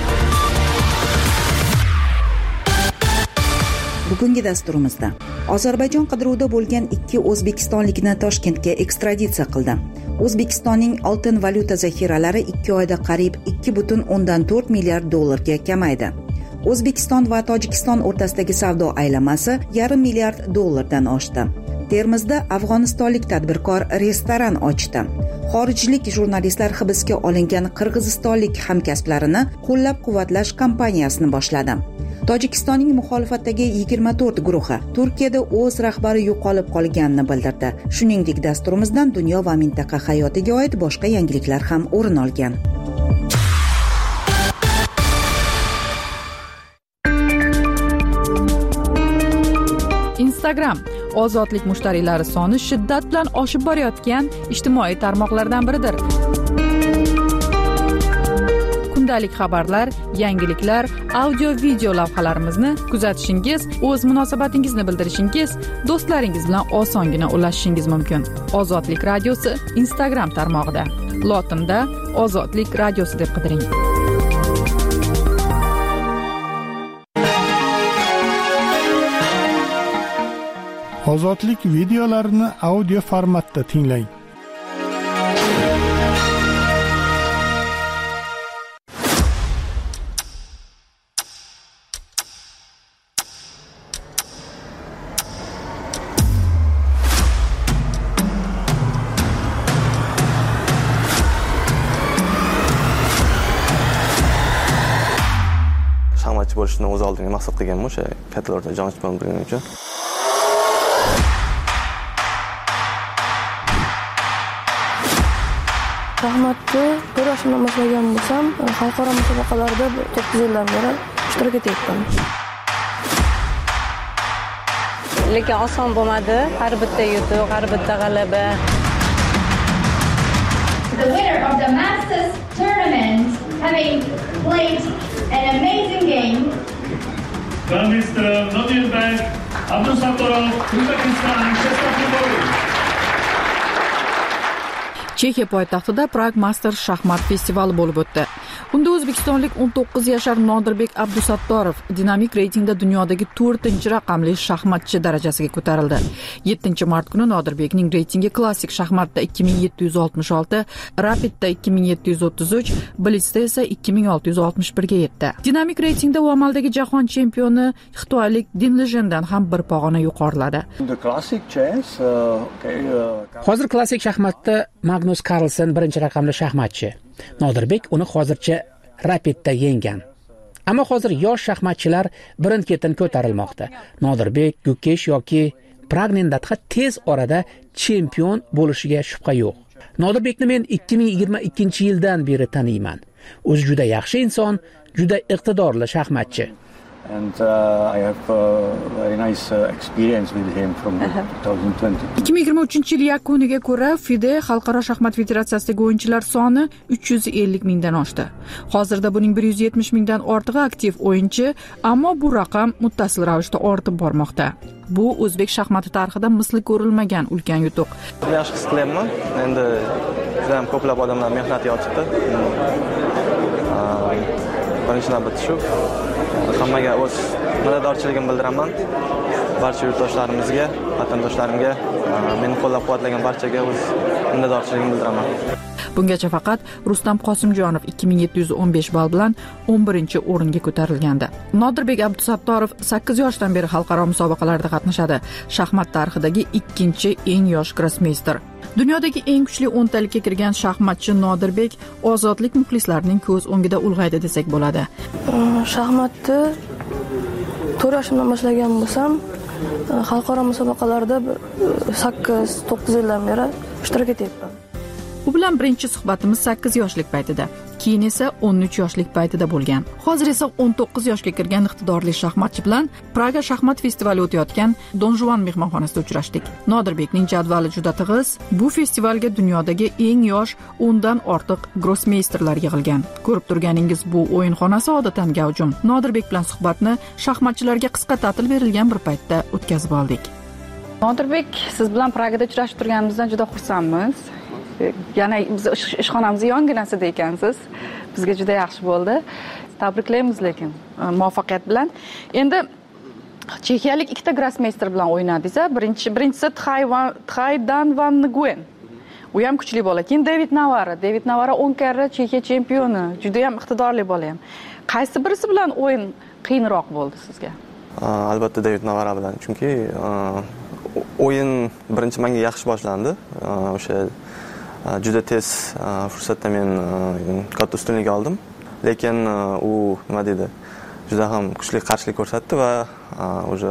Bugungi dasturimizda Ozarbayjon qidiruvda bo'lgan ikki o'zbekistonlikni Toshkentga ekstraditsiya qildi. O'zbekistonning oltin valyuta zaxiralari ikki oyda qariyb ikki butun o'ndan to'rt milliard dollarga kamaydi. O'zbekiston va Tojikiston o'rtasidagi savdo aylanmasi yarim milliard dollardan oshdi. Termizda afg'onistonlik tadbirkor restoran ochdi. Xorijlik jurnalistlar hibsga olingan qirg'izistonlik hamkasblarini qo'llab-quvvatlash kampaniyasini boshladi. Tojikistonning muxolifatdagi yigirma to'rt guruhi Turkiyada o'z rahbari yo'qolib qolganini bildirdi. Shuningdek, dasturimizdan dunyo va mintaqa hayotiga oid boshqa yangiliklar ham o'rin olgan. Instagram ozodlik mushtariylari soni shiddat bilan oshib borayotgan ijtimoiy tarmoqlardan biridir. Kundalik xabarlar, yangiliklar, audio video lavhalarimizni kuzatishingiz, o'z munosabatingizni bildirishingiz, do'stlaringiz bilan osongina ulashishingiz mumkin. Ozodlik radiosi Instagram tarmog'ida. Lotinda Ozodlik radiosi deb qidiring. Ozodlik videolarini audio formatda tinglang. Shaxmatchi bo'lishni o'z oldiga maqsad qilganman, o'sha kattalarda jon chiqarib turganim uchun. Shaxmatda kurashni boshlagan bo'lsam, xalqaro musobaqalarda to'qqiz yildan beri ishtirok etyapman. Lekin oson bo'lmadi. Har bitta yutuq, har bitta g'alaba. The winner of the Masters tournament, having played an amazing game. From Mister Nodirbek Abdusattorov, Uzbekistan, Shestafleboy. Chexiya poytaxtida Prague Masters shaxmat festivali bo'lib o'tdi. Unda o'zbekistonlik o'n to'qqiz yashar Nodirbek Abdusattorov dinamik reytingda dunyodagi to'rtinchi raqamli shaxmatchi darajasiga ko'tarildi. yettinchi mart kuni Nodirbekning reytingi klassik shaxmatda ikki ming yetti yuz oltmish olti, rapidda ikki ming yetti yuz o'ttiz uch, blitzda esa ikki ming olti yuz oltmish bir ga yetdi. Dinamik reytingda u amaldagi jahon chempioni xitoylik Din Lejendan ham bir pog'ona yuqoriladi. Hozir klassik shaxmatda Magnus Carlsen birinchi raqamli shaxmatchi. Nodirbek uni hozircha rapidda yenggan. Ammo hozir yosh shaxmatchilar birin-ketin ko'tarilmoqda. Nodirbek, Gukesh yoki Pragnendatxa tez orada chempion bo'lishiga shubha yo'q. Nodirbekni men ikki ming yigirma ikkinchi yildan beri taniyman. O'zi juda yaxshi inson, juda iqtidorli shaxmatchi. And uh, I have a very nice uh, experience with him from twenty twenty. ikki ming yigirma uchinchi yil yakuniga ko'ra FIDE Xalqaro shaxmat federatsiyasidagi o'yinchilar soni uch yuz ellik mingdan oshdi. Hozirda buning bir yuz yetmish mingdan ortig'i aktiv o'yinchi, ammo bu raqam muttasil ravishda ortib bormoqda. Bu o'zbek shaxmati tarixida misli ko'rilmagan ulkan yutuq. Yaxshi his qilyapman. Endi juda ham ko'plab odamlar mehnat yotibdi. Birinchi navbatda shu. Hammaga o'z minnatdorchiligimni bildiraman. barcha yurtdoshlarimizga, vatandoshlarimga, meni qo'llab-quvvatlagan barchaga o'z minnatdorchiligimni bildiraman. Bungacha faqat Rustam Qosimjonov ikki ming yetti yuz o'n besh ball bilan o'n birinchi o'ringa ko'tarilgandi. Nodirbek Abdusattorov sakkiz yoshdan beri xalqaro musobaqalarda qatnashadi. Shaxmat tarixidagi ikkinchi eng yosh grossmeyster. Dunyodagi eng kuchli o'ntalikka kirgan shaxmatchi Nodirbek ozodlik muxlislarining ko'z o'ngida ulg'aydi desak bo'ladi. Shaxmatni to'rt yoshimdan boshlagan bo'lsam, xalqaro musobaqalarda sakkiz to'qqiz yildan beri ishtirok etyapman. U bilan birinchi suhbatimiz sakkiz yoshlik paytida, keyin esa o'n uch yoshlik paytida bo'lgan. Hozir esa o'n to'qqiz yoshga kirgan iqtidorli shaxmatchi bilan Praga shaxmat festivali o'tayotgan Don Juan mehmonxonasida uchrashdik. Nodirbekning jadvali juda tig'iz. Bu festivalga dunyodagi eng yosh o'ndan ortiq grossmeysterlar yig'ilgan. Ko'rib turganingiz bu o'yinxonasi odatan gavjum. Nodirbek bilan suhbatni shaxmatchilarga qisqa ta'til berilgan bir paytda o'tkazib oldik. Nodirbek, siz bilan Pragada uchrashib turganimizdan juda xursandmiz. Yana biz ishxonamizning yonginasida ekansiz. Bizga juda yaxshi bo'ldi. Tabriklaymiz lekin muvaffaqiyat bilan. Endi chexiyalik ikkita grossmeyster bilan o'ynadingiz. Birinchi birinchisi Txay Dan Van Nguyen. U ham kuchli bola. Keyin David Navara. David Navara o'n karra Chexiya chempioni. Juda ham iqtidorli bola ham. Qaysi birisi bilan o'yin qiyinroq bo'ldi sizga? Albatta David Navara bilan. Chunki o'yin birinchi menga yaxshi boshlandi. O'sha juda tez fursatda men katta ustunlik oldim, lekin u nima deydi, juda ham kuchli qarshilik ko'rsatdi va o'sha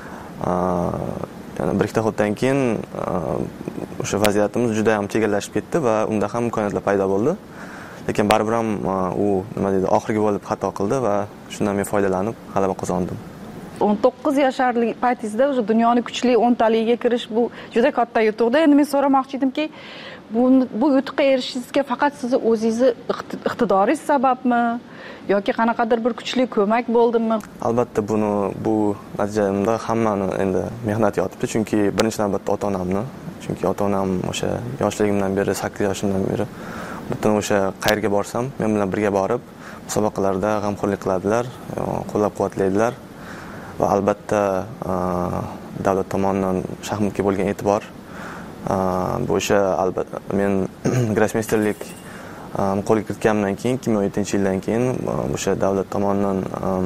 yana bir ikkita xotdan keyin o'sha vaziyatimiz juda ham chegallashib ketdi va unda ham imkoniyatlar paydo bo'ldi. Lekin baribir ham u nima deydi, oxirgi bo'lib xato qildi va shundan men foydalanib g'alaba qozondim. o'n to'qqiz yoshlik paytingizda o'sha dunyoning kuchli o'ntaligiga kirish bu juda katta yutuqda. Endi men so'ramoqchi edimki, bu bu yutuqqa erishishingizga faqat sizni o'zingizni iqtidoringiz sababmi yoki qanaqadir bir kuchli ko'mak bo'ldimi? Albatta buni bu natijamda hammani endi mehnati yotibdi, chunki birinchi navbatda ota-onamni, chunki ota-onam o'sha yoshligimdan beri, sakkiz yoshimdan beri butun o'sha qayerga borsam men bilan birga borib musobaqalarda g'amxo'rlik qiladilar, qo'llab-quvvatlaydilar. Va albatta davlat tomonidan shaxmatga bo'lgan e'tibor, bu o'sha albatta men grossmeysterlik qo'lga kiritganimdan keyin ikki ming o'n yettinchi yildan keyin o'sha davlat tomonidan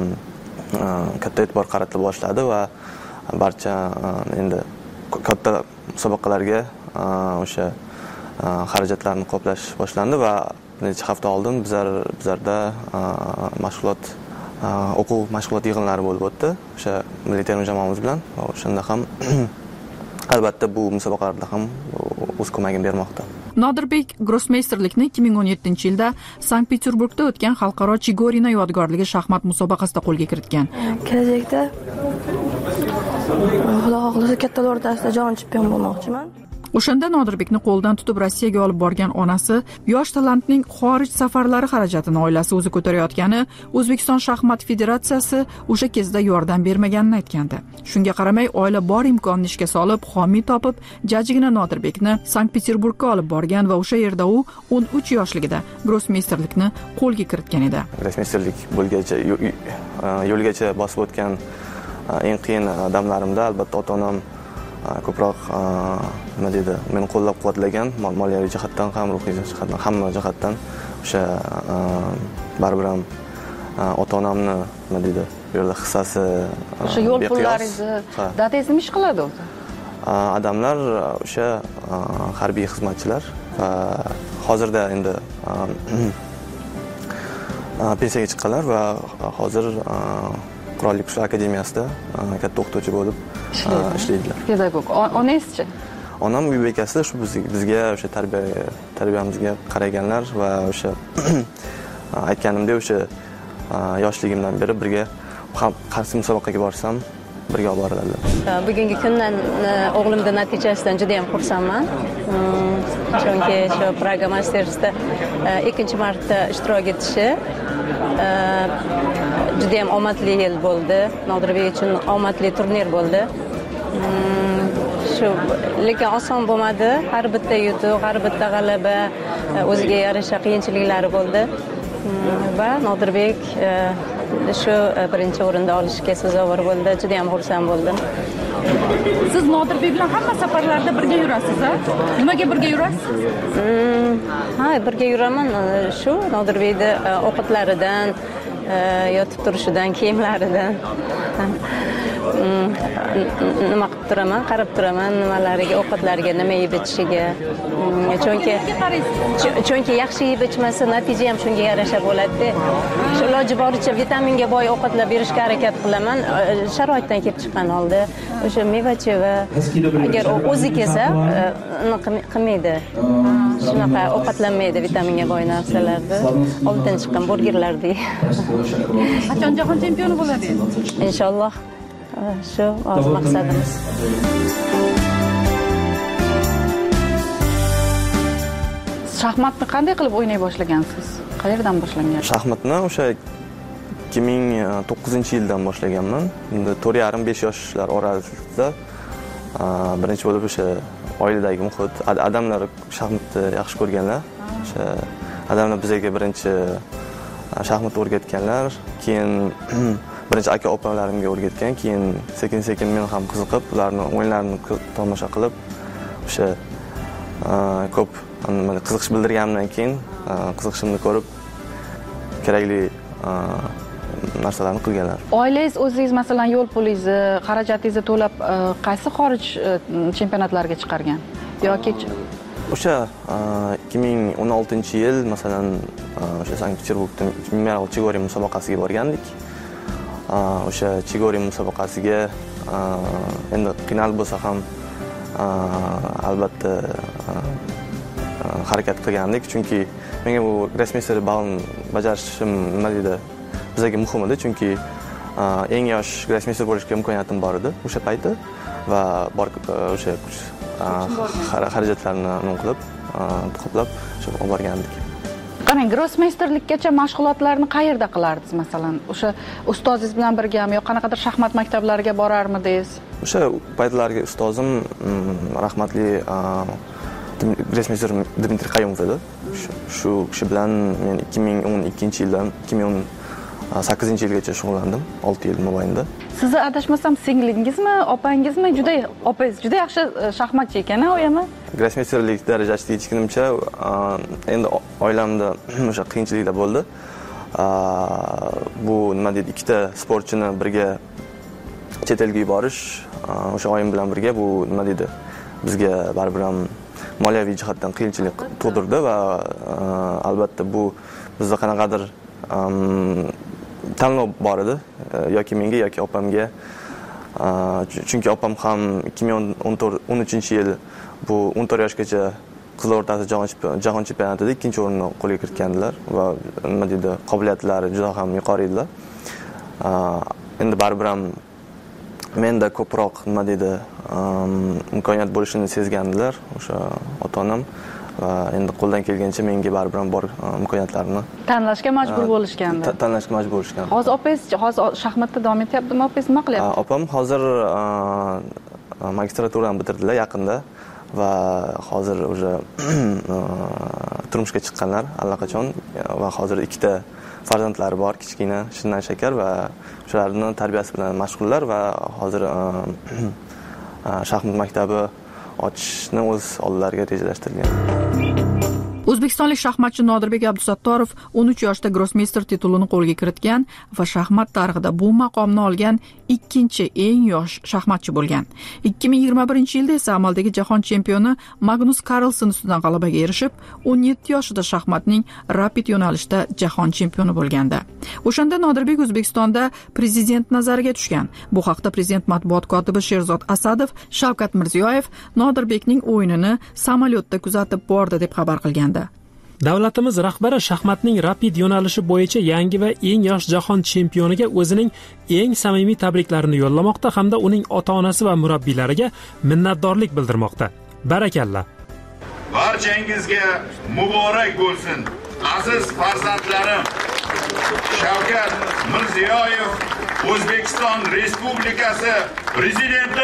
katta e'tibor qaratila boshladi va barcha endi katta musobaqalarga o'sha xarajatlarni qoplash boshlandi va necha hafta oldin bizlar bizlarda mashg'ulot o'quv mashg'ulot yig'inlari bo'lib o'tdi o'sha milliy terma jamoamiz bilan. O'shanda ham albatta bu musobaqalarda ham o'z ko'magini bermoqda. Nodirbek grossmeysterlikni ikki ming o'n yettinchi yilda Sankt-Peterburgda o'tgan xalqaro Chigorina yodgorligi shaxmat musobaqasida qo'lga kiritgan. Kelajakda Xudo xohlasa kattalar o'rtasida jahon chempioni bo'lmoqchiman. O'shanda Nodirbekni qo'ldan tutib Rossiyaga olib borgan onasi yosh talantning xorij safarlari xarajatini oilasi o'zi ko'tarayotgani O'zbekiston shaxmat federatsiyasi o'sha kezda yordam bermaganini aytgandi. Shunga qaramay oila bor imkonni ishga solib, homiy topib, jajjigina Nodirbekni Sankt-Peterburgga olib borgan va o'sha yerda u o'n uch yoshligida grossmeysterlikni qo'lga kiritgan edi. Grossmeysterlik bo'lgacha yo'lgacha bosib o'tgan eng qiyin damlarimda albatta ota-onam ko'proq nima deydi, meni qo'llab-quvvatlagan, moliyaviy jihatdan ham, ruhiy jihatdan, hamma jihatdan o'sha baribir ham ota-onamni nima deydi, bu yerda hissasi o'sha yo'l pullaringizni dadangiz nima ish qiladi o'zi? Odamlar o'sha harbiy xizmatchilar va hozirda endi pensiyaga chiqqanlar va hozir Qurolli Kuchlar akademiyasida katta o'qituvchi bo'lib ishlaydilar. Pedagog. Onangizchi? Onam uy bekasida shu bizga o'sha tarbiya tarbiyamizga qaraganlar va o'sha aytganimdek o'sha yoshligimdan beri birga qaysi musobaqaga borsam birga olib boradilar. Bugungi kundan o'g'limning natijasidan juda ham xursandman. Chunki shu Praga Masters'da ikkinchi marta ishtirok etishi juda ham omadli yil bo'ldi. Nodirbek uchun omadli turnir bo'ldi. Shu lekin oson bo'lmadi. Har bitta yutuq, har bitta g'alaba o'ziga yarasha qiyinchiliklari bo'ldi. Va Nodirbek shu birinchi o'rinda olishga sazovor bo'ldi. Juda ham xursand bo'ldim. Siz Nodirbek bilan hamma safarlarda birga yurasiz, a? Nimaga birga yurasiz? Hmm, ha, birga yuraman. Shu Nodirbekni ovqatlaridan, yotib turishidan, kiyimlaridan nima qilib turaman, qarab turaman, nimalariga, ovqatlariga, nima yeb ichishiga. Chunki chunki yaxshi yeb ichmasa, natija ham shunga yarasha bo'ladi-da. Shu iloji boricha vitaminga boy ovqatlar berishga harakat qilaman. Sharoitdan kelib chiqqan holda o'sha meva-cheva agar o'zi kelsa, qilmaydi. Shunaqa ovqatlanmaydi vitaminga boy narsalarni. Oldidan chiqqan burgerlarni. Qachon jahon chempioni bo'ladi? Inshaalloh. Shu o'z maqsadimiz. Shaxmatni qanday qilib o'ynay boshlagansiz? Qayerdan boshlangan? Shaxmatni o'sha ikki ming to'qqizinchi yildan boshlaganman. Endi to'rt yarim besh yoshlar orasida birinchi bo'lib o'sha oiladagi muhit, odamlar shaxmatni yaxshi ko'rganlar. O'sha odamlar bizga birinchi shaxmat o'rgatganlar, keyin birinchi aka opalarimga o'rgatgan, keyin sekin-sekin men ham qiziqib, ularning o'yinlarini tomosha qilib, o'sha ko'p qiziqish bildirganimdan keyin qiziqishimni ko'rib kerakli narsalarni qilganlar. Oilangiz o'zingiz masalan yo'l pulingizni, xarajatingizni to'lab qaysi xorij chempionatlariga chiqargan yoki o'sha ikki ming o'n oltinchi yil masalan o'sha Sankt-Peterburgda Miral Chigori musobaqasiga borgandik. O'sha Chigori musobaqasiga endi qiynalib bo'lsa ham albatta harakat qilgandik, chunki menga bu grossmeyster balni bajarishim nima deydi, bizga muhim edi, chunki eng yosh grossmeyster bo'lishga imkoniyatim bor edi o'sha payti va bor o'sha xarajatlarni nima qilib, qoplab olib borgandik. Qarang, grossmeysterlikkacha mashg'ulotlarni qayerda qilardingiz masalan? O'sha ustozingiz bilan birgami yoki qanaqadir shaxmat maktablariga borarmidingiz? O'sha paytlarga ustozim rahmatli grossmeyster Dmitriy Qayumov edi. Shu kishi bilan men ikki ming o'n ikkinchi yildan ikki ming o'n sakkizinchi yilgacha shug'ullandim, olti yil mobaynida. Sizni adashmasam singlingizmi, opangizmi? Juda opangiz juda yaxshi shaxmatchi ekan-a, o'yami? Grossmeysterlik darajasiga yetganimcha endi oilamda o'sha qiyinchiliklar bo'ldi. Bu nima deydi, ikkita sportchini birga chet elga yuborish, o'sha oyim bilan birga bu nima deydi, bizga baribir ham moliyaviy jihatdan qiyinchilik tug'dirdi va albatta bu bizda qanaqadir tanlov bor edi, yoki menga yoki opamga. Chunki opam ham ikki ming o'n uchinchi yil bu o'n to'rt yoshgacha qizlar o'rtasida jahon chempionatida ikkinchi o'rinni qo'lga kiritgandilar va nima deydi, qobiliyatlari juda ham yuqori edilar. Endi baribir ham menda ko'proq nima deydi, imkoniyat bo'lishini sezgandilar o'sha ota-onam va endi qo'ldan kelgancha menga baribir ham bor imkoniyatlarni tanlashga majbur bo'lishgandi. Tanlashga majbur bo'lishgan. Hozir opangiz hozir shaxmatda davom etyaptimi? Opangiz nima qilyapti? Opam hozir magistraturani bitirdilar yaqinda va hozir o'sha turmushga chiqqanlar allaqachon va hozir ikkita farzandlari bor, kichkina Shindan Shakar va shularni tarbiyasi bilan mashg'ullar va hozir shaxmat maktabi ochishni o'z oldilariga rejalashtirgan. O'zbekistonlik shaxmatchi Nodirbek Abdusattorov o'n uch yoshda grossmeyster titulini qo'lga kiritgan va shaxmat tarixida bu maqomni olgan ikkinchi eng yosh shaxmatchi bo'lgan. ikki ming yigirma birinchi yilda esa amaldagi jahon chempioni Magnus Carlsen ustidan g'alabaga erishib, o'n yetti yoshida shaxmatning rapid yo'nalishda jahon chempioni bo'lgandi. O'shanda Nodirbek O'zbekistonda prezident nazariga tushgan. Bu haqda prezident matbuot kotibi Sherzod Asadov Shavkat Mirziyoyev Nodirbekning o'yinini samolyotda kuzatib bordi deb xabar qilgan. Davlatimiz rahbari shaxmatning rapid yo'nalishi bo'yicha yangi va eng yosh jahon chempioniga o'zining eng samimiy tabriklarini yo'llamoqda hamda uning ota-onasi va murabbiylariga minnatdorlik bildirmoqda. Barakalla. Barchangizga muborak bo'lsin, aziz farzandlarim. Shavkat Mirziyoyev, O'zbekiston Respublikasi prezidenti.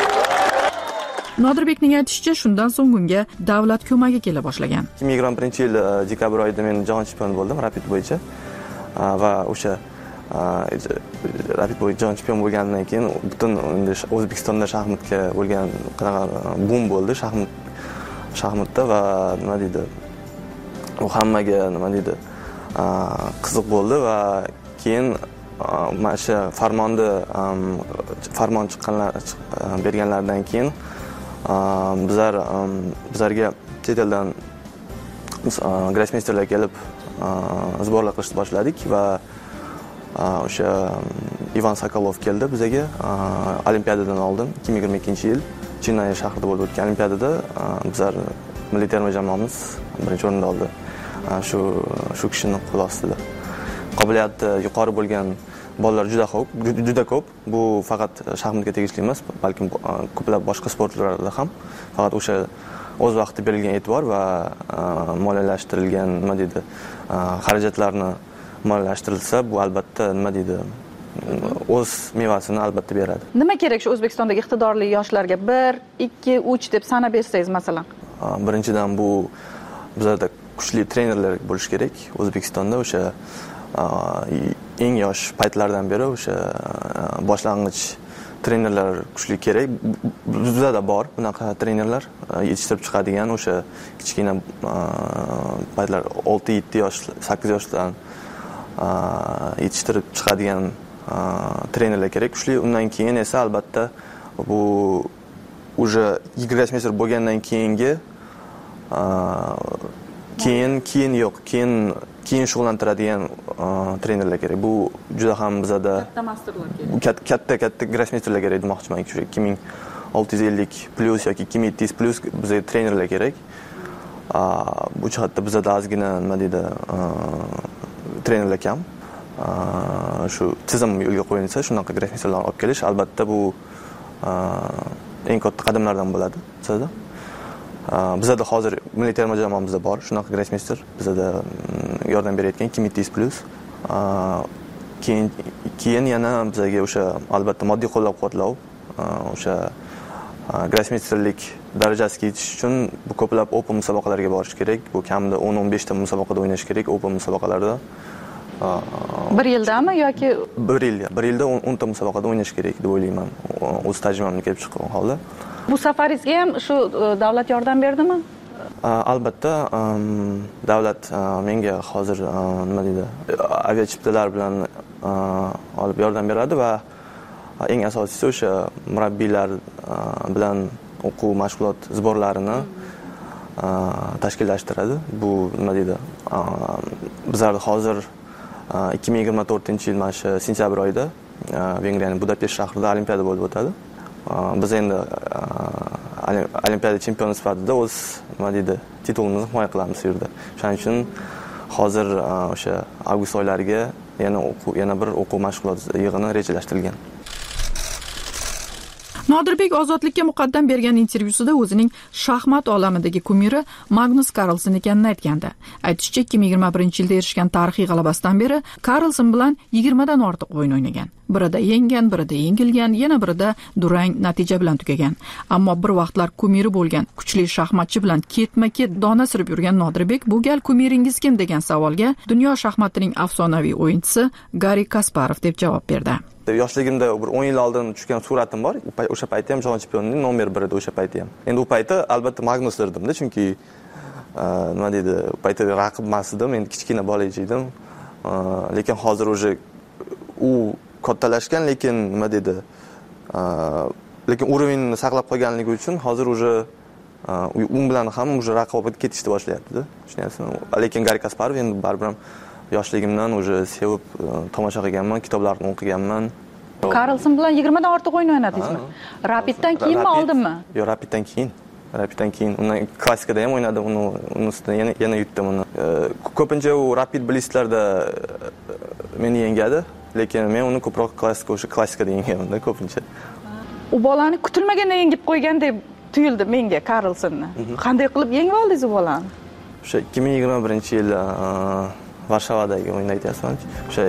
Nodirbekning aytishicha, shundan so'ng unga davlat ko'magi kela boshlagan. ikki ming yigirma birinchi yil dekabr oyida men jahon chempioni bo'ldim rapid bo'yicha va o'sha Rapid bo'yicha jahon chempion bo'lgandan keyin butun endi O'zbekistonda shaxmatga bo'lgan qanaqa boom bo'ldi shaxmat shaxmatda va nima deydi u hammaga nima deydi qiziq bo'ldi va keyin mana shu farmonni farmon chiqqanlar berganlaridan keyin bizlar bizlarga chet eldan grossmeysterlar kelib sborlar qilishni boshladik va o'sha Ivan Sokolov keldi bizga olimpiadadan oldin ikki ming yigirma ikkinchi yil Chennay shahrida bo'lib o'tgan olimpiadada bizlar milliy terma jamoamiz birinchi o'rinda oldi. Shu shu kishining qo'l ostida. Qobiliyati yuqori bo'lgan bolalar juda ko'p, juda ko'p. Bu faqat shaxmatga tegishli emas, balkim ko'plab boshqa sportlarda ham faqat o'sha o'z vaqtida berilgan e'tibor va moliyalashtirilgan nima deydi xarajatlarni moliyalashtirilsa, bu albatta nima deydi o'z mevasini albatta beradi. Nima kerak shu O'zbekistondagi iqtidorli yoshlarga bir, ikki, uch deb sanab bersangiz masalan? Birinchidan bu bizlarda kuchli trenerlar bo'lish kerak. O'zbekistonda o'sha eng yosh paytlardan beri o'sha boshlang'ich trenerlar kuchli kerak. Bizda bor bunaqa trenerlar yetishtirib chiqadigan o'sha kichkina paytlar olti yetti yosh, sakkiz yoshdan yetishtirib chiqadigan trenerlar kerak kuchli. Undan keyin esa albatta bu уже grossmeyster bo'lgandan keyingi keyin keyin yo'q, keyin keyin shug'ullantiradigan trenerlar kerak. Bu juda ham bizada katta masterlar kerak. Katta katta grossmeysterlar kerak demoqchiman. ikki ming olti yuz ellik plus yoki ikki ming yetti yuz plus bizga trenerlar kerak. Bu jihatda bizada ozgina nima deydi trenerlar kam. Shu tizim yo'lga qo'yilsa, shunaqa grossmeysterlarni olib kelish albatta bu eng katta qadamlardan bo'ladi bizada. Bizada hozir milliy terma jamoamizda bor shunaqa grossmeyster. Bizada yordam berayotgan ikki ming yetti yuz plus. Keyin keyin yana bizga o'sha albatta moddiy qo'llab-quvvatlov, o'sha grossmeysterlik darajasiga yetish uchun bu ko'plab open musobaqalarga borish kerak. Bu kamida o'n o'n besh ta musobaqada o'ynash kerak open musobaqalarda. Bir yildami yoki bir yilda, bir yilda o'n ta musobaqada o'ynash kerak deb o'ylayman. O'z tajribamdan kelib chiqqan holda. Bu safaringizga ham shu davlat yordam berdimi? Albatta, davlat menga hozir nima deydi, aviachiptalar bilan olib yordam beradi va eng asosiysi o'sha murabbiylar bilan o'quv mashg'ulot sborlarini tashkillashtiradi. Bu nima deydi? Bizlar hozir ikki ming yigirma to'rtinchi yil mana shu sentyabr oyida Vengriyaning Budapesht shahrida olimpiada bo'lib o'tadi. Biz endi olimpiada chempioni sifatida o'z nima deydi titulimizni himoya qilamiz bu yerda. Shuning uchun hozir o'sha avgust oylariga yana o'quv yana bir o'quv mashg'ulot yig'ini rejalashtirilgan. Nodirbek Ozodlikka muqaddam bergan intervyusida o'zining shaxmat olamidagi kumiri Magnus Carlsen ekanini aytgandi. Aytishicha, ikki ming yigirma birinchi yilda erishgan tarixiy g'alabasidan beri Carlsen bilan yigirma dan ortiq o'yin o'ynagan. Birida yenggan, birida yengilgan, yana birida durang natija bilan tugagan. Ammo bir vaqtlar kumiri bo'lgan kuchli shaxmatchi bilan ketma-ket dona surib yurgan Nodirbek bu gal kumiringiz kim degan savolga dunyo shaxmatining afsonaviy o'yinchisi Garri Kasparov deb javob berdi. Yoshligimda bir o'n yil oldin tushgan suratim bor. O'sha paytda ham jahon chempionining nomer bir edi o'sha paytda ham. Endi u paytda albatta Magnus derdim-da, chunki nima deydi, u paytda raqib emas edim, endi kichkina bola edim. Lekin hozir o'sha u kattalashgan, lekin nima deydi, lekin urovingni saqlab qolganligi uchun hozir o'sha u bilan ham o'sha raqobat ketishni boshlayapti-da. Tushunyapsizmi? Lekin Garri Kasparov endi baribir ham yoshligimdan o'sha sevib tomosha qilganman, kitoblarni o'qiganman. Carlsen bilan yigirma dan ortiq o'yin o'ynadingizmi? Rapiddan keyinmi, oldinmi? Yo'q, Rapiddan keyin. Rapiddan keyin. Undan klassikada ham o'ynadi, uni uni ustidan yana yana yutdim uni. Ko'pincha u Rapid bilistlarda meni yengadi, lekin men uni ko'proq klassika o'sha klassikada yengaman-da ko'pincha. U bolani kutilmaganda yengib qo'ygan deb tuyuldi menga Carlsenni. Qanday qilib yengib oldingiz u bolani? O'sha ikki ming yigirma birinchi yil Varshavadagi o'yinda aytyapman. O'sha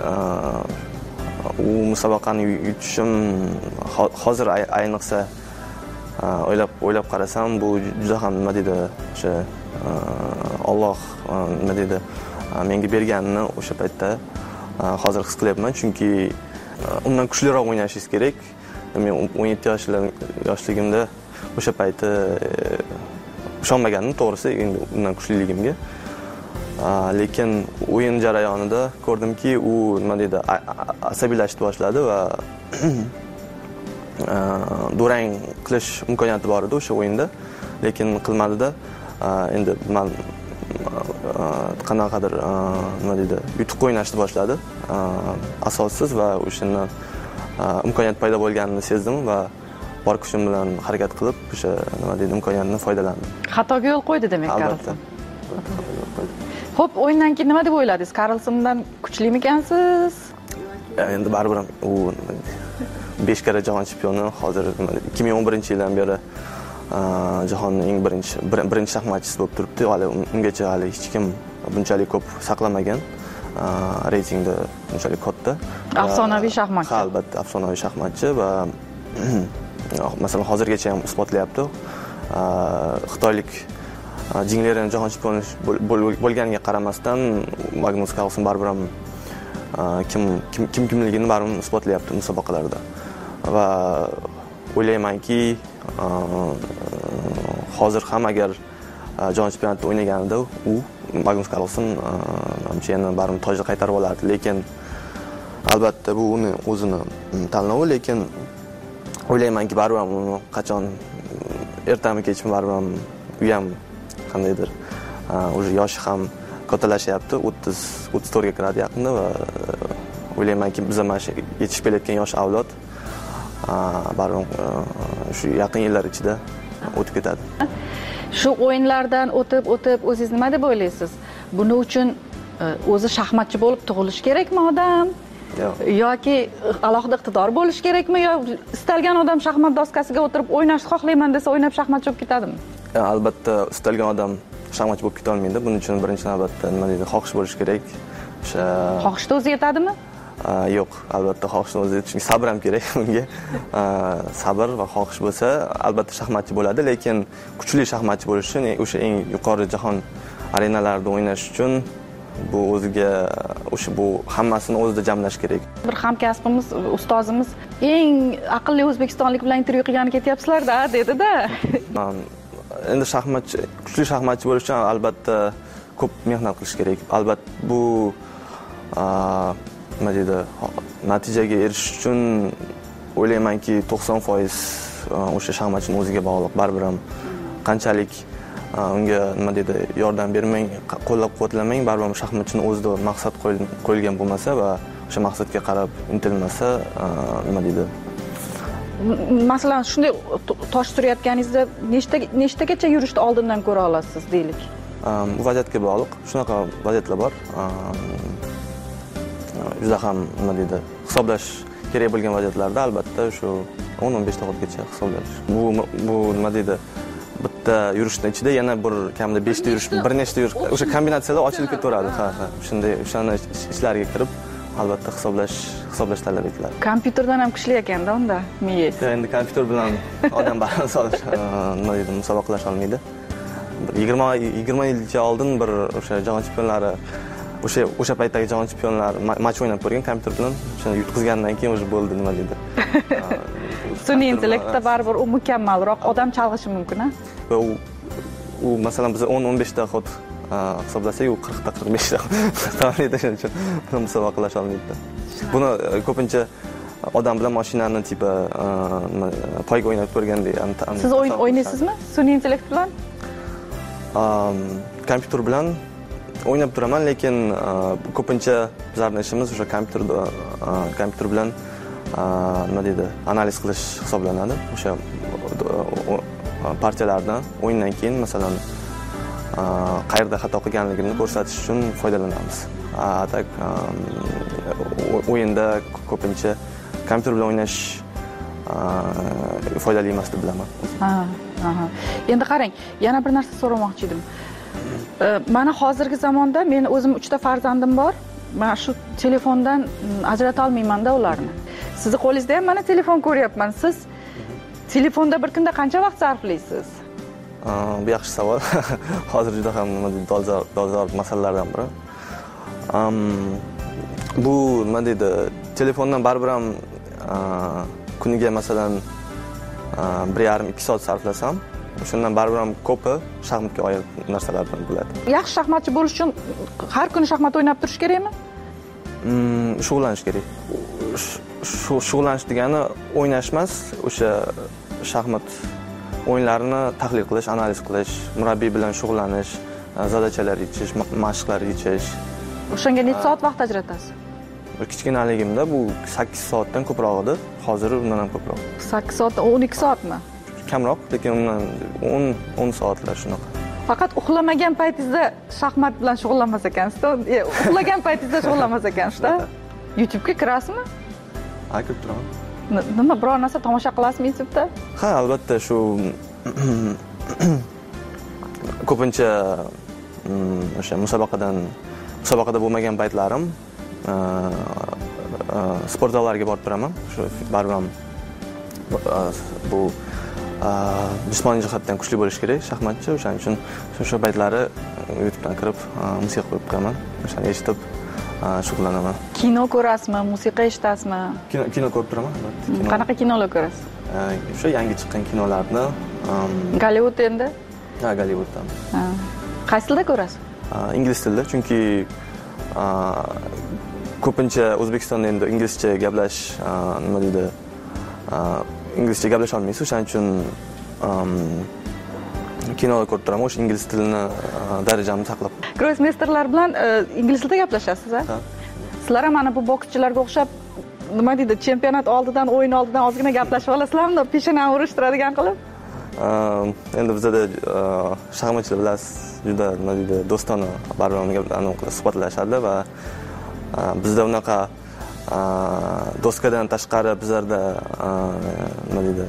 u musobaqani yutishim hozir ayniqsa o'ylab o'ylab qarasam bu juda ham nima deydi, o'sha Alloh nima deydi menga berganini o'sha paytda hozir his qilyapman, chunki undan kuchliroq o'ynashingiz kerak. Men o'n yetti yoshligimda o'sha payti ishonmagandim to'g'risi, endi undan kuchliligimga. Lekin o'yin jarayonida ko'rdimki, u nima deydi, asabiylashib boshladi va durang qilish imkoniyati bor edi o'sha o'yinda, lekin qilmadida. Endi men qanaqadir nima deydi, yutuq o'ynashni boshladi asossiz va o'shani imkoniyat paydo bo'lganini sezdim va bor kuchim bilan harakat qilib o'sha nima deydi, imkoniyatdan foydalandim. Xatoga yo'l qo'ydi demak Karlson. Xo'p, o'yindan keyin nima deb o'yladingiz? Karlsondan kuchlimikansiz? Endi baribir u besh karra jahon chempioni, hozir ikki ming o'n birinchi yildan beri jahonning eng birinchi birinchi shaxmatchisi bo'lib turibdi. Hali ungacha hali hech kim bunchalik ko'p saqlamagan, reytingda bunchalik katta. Afsonaviy shaxmatchi. Ha, albatta, afsonaviy shaxmatchi va masalan hozirgacha ham isbotlayapti. Xitoylik jinglerin jahon chempioni bo'lganiga qaramasdan Magnus Carlsen baribir ham kim kim kim kimligini baribir isbotlayapti musobaqalarda. Va o'ylaymanki, hozir ham agar jahon chempionatida o'ynaganida u Magnus Carlsen menimcha yana baribir tojni qaytarib olardi, lekin albatta bu uni o'zini tanlovi, lekin o'ylaymanki baribir ham uni qachon ertami kechmi baribir ham u ham qandaydir o'zi yoshi ham kattalashyapti, o'ttiz o'ttiz to'rtga kiradi yaqinda va o'ylaymanki biz ham shu yetishib kelayotgan yosh avlod baribir shu yaqin yillar ichida o'tib ketadi. Shu o'yinlardan o'tib o'tib o'zingiz nima deb o'ylaysiz? Buning uchun o'zi shaxmatchi bo'lib tug'ilish kerakmi odam? Yoki alohida iqtidor bo'lish kerakmi, yo istalgan odam shaxmat doskasiga o'tirib o'ynashni xohlayman desa o'ynab shaxmatchi bo'lib ketadimi? Albatta, istalgan odam shaxmatchi bo'lib keta olmaydi. Buning uchun birinchi navbatda nima deydi, xohish bo'lish kerak. O'sha xohishda o'zi yetadimi? Yo'q, albatta xohishni o'zi yetishi, sabr ham kerak unga. Sabr va xohish bo'lsa, albatta shaxmatchi bo'ladi, lekin kuchli shaxmatchi bo'lish uchun o'sha eng yuqori jahon arenalarida o'ynash uchun bu o'ziga o'sha bu hammasini o'zida jamlash kerak. Bir hamkasbimiz, ustozimiz eng aqlli o'zbekistonlik bilan intervyu qilgani ketyapsizlar-da, dedi-da. Endi shaxmatchi, kuchli shaxmatchi bo'lish uchun albatta ko'p mehnat qilish kerak. Albatta bu nima deydi, natijaga erishish uchun o'ylaymanki to'qson foiz o'sha shaxmatchining o'ziga bog'liq. Baribir ham qanchalik unga nima deydi, yordam bermang, qo'llab-quvvatlamang, baribir ham shaxmatchining o'zida maqsad qo'yilgan bo'lmasa va o'sha maqsadga qarab intilmasa, nima deydi, masalan shunday tosh surayotganingizda nechta nechtagacha yurishni oldindan ko'ra olasiz deylik? Bu vaziyatga bog'liq. Shunaqa vaziyatlar bor. Juda ham nima deydi, hisoblash kerak bo'lgan vaziyatlarda albatta shu o'n o'n besh daqiqagacha hisoblash. Bu bu nima deydi, bitta yurishning ichida yana bir kamida besh ta yurish, bir nechta yurish, o'sha kombinatsiyalar ochilib ketaveradi. Ha, ha. Shunday o'shani ichlariga kirib albatta hisoblash hisoblash talab etiladi. Kompyuterdan ham kuchli ekanda unda miyangiz. Endi kompyuter bilan odam baribir solish, nima deydi, musobaqalash olmaydi. Bir yigirma yigirma yilcha oldin bir o'sha jahon chempionlari, o'sha o'sha paytdagi jahon chempionlar match o'ynab ko'rgan kompyuter bilan, o'shani yutqizgandan keyin o'zi bo'ldi, nima deydi. Sun'iy intellektda baribir u mukammalroq, odam chalg'ishi mumkin-a? U u masalan biz o'n o'n besh daqiqa hisoblasak, u qirq ta qirq besh daqiqa shuning uchun musobaqalash olmaydi. Buni ko'pincha odam bilan mashinani tipi poyga o'ynab ko'rgandek. Siz o'yin o'ynaysizmi sun'iy intellekt bilan? Kompyuter bilan o'ynab turaman, lekin ko'pincha bizlarning ishimiz o'sha kompyuterda kompyuter bilan nima deydi, analiz qilish hisoblanadi. O'sha partiyalardan o'yindan keyin masalan qayerda xato qilganligini ko'rsatish uchun foydalanamiz. Tak o'yinda ko'pincha kompyuter bilan o'ynash foydali emas deb bilaman. Ha, ha. Endi qarang, yana bir narsa so'ramoqchi edim. Mana hozirgi zamonda men o'zim uchta farzandim bor. Men shu telefondan ajrata olmayman-da ularni. Sizni qo'lingizda ham mana telefon ko'ryapman. Siz telefonda bir kunda qancha vaqt sarflaysiz? Bu yaxshi savol. Hozir juda ham dolzarb dolzarb masalalardan biri. bu nima deydi, telefondan baribir ham kuniga masalan bir yarim ikki soat sarflasam, o'shandan baribir ham ko'pi shaxmatga oid narsalar bilan bo'ladi. Yaxshi shaxmatchi bo'lish uchun har kuni shaxmat o'ynab turish kerakmi? Shug'ullanish kerak. Shug'ullanish degani o'ynash emas, o'sha shaxmat o'yinlarini tahlil qilish, analiz qilish, murabbiy bilan shug'ullanish, zadachalar yechish, mashqlar yechish. O'shanga necha soat vaqt ajratasiz? Kichkinaligimda bu sakkiz soatdan ko'proq edi, hozir undan ham ko'proq. sakkiz soat, o'n ikki soatmi? Kamroq, lekin undan o'n o'n soatlar shunaqa. Faqat uxlamagan paytingizda shaxmat bilan shug'ullanmas ekansiz-da, uxlagan paytingizda shug'ullanmas ekansiz-da. YouTube'ga kirasizmi? Ha, kirib turaman. Nima, biror narsa tomosha qilasizmi YouTube'da? Ha, albatta, shu ko'pincha o'sha musobaqadan musobaqada bo'lmagan paytlarim sport zallariga borib turaman. Shu baribir ham bu jismoniy jihatdan kuchli bo'lish kerak shaxmatchi, o'shaning uchun o'sha paytlari YouTube'dan kirib musiqa qo'yib qo'yaman, o'shani eshitib shug'ullanaman. Kino ko'rasizmi, musiqa eshitasizmi? Kino kino ko'rib turaman, albatta. Qanaqa kinolar ko'rasiz? O'sha yangi chiqqan kinolarni. Gollivud endi? Ha, Gollivuddan. Ha. Qaysi tilda ko'rasiz? Ingliz tilida, chunki ko'pincha O'zbekistonda endi inglizcha gaplashish, nima deydi, inglizcha gaplasha olmaysiz, o'shaning uchun kinolar ko'rib turaman, o'sha ingliz tilini darajamni saqlab. Grossmeisterlar bilan ingliz tilida gaplashasiz, ha? Sizlar ham mana bu bokschilarga o'xshab, nima deydi, chempionat oldidan, o'yin oldidan ozgina gaplashib olasizlarmi, peshonani urishtiradigan qilib? Endi bizda shaxmatchilar bilasiz, juda nima deydi, do'stona baribir suhbatlashadi va bizda unaqa doskadan tashqari bizlarda nima deydi,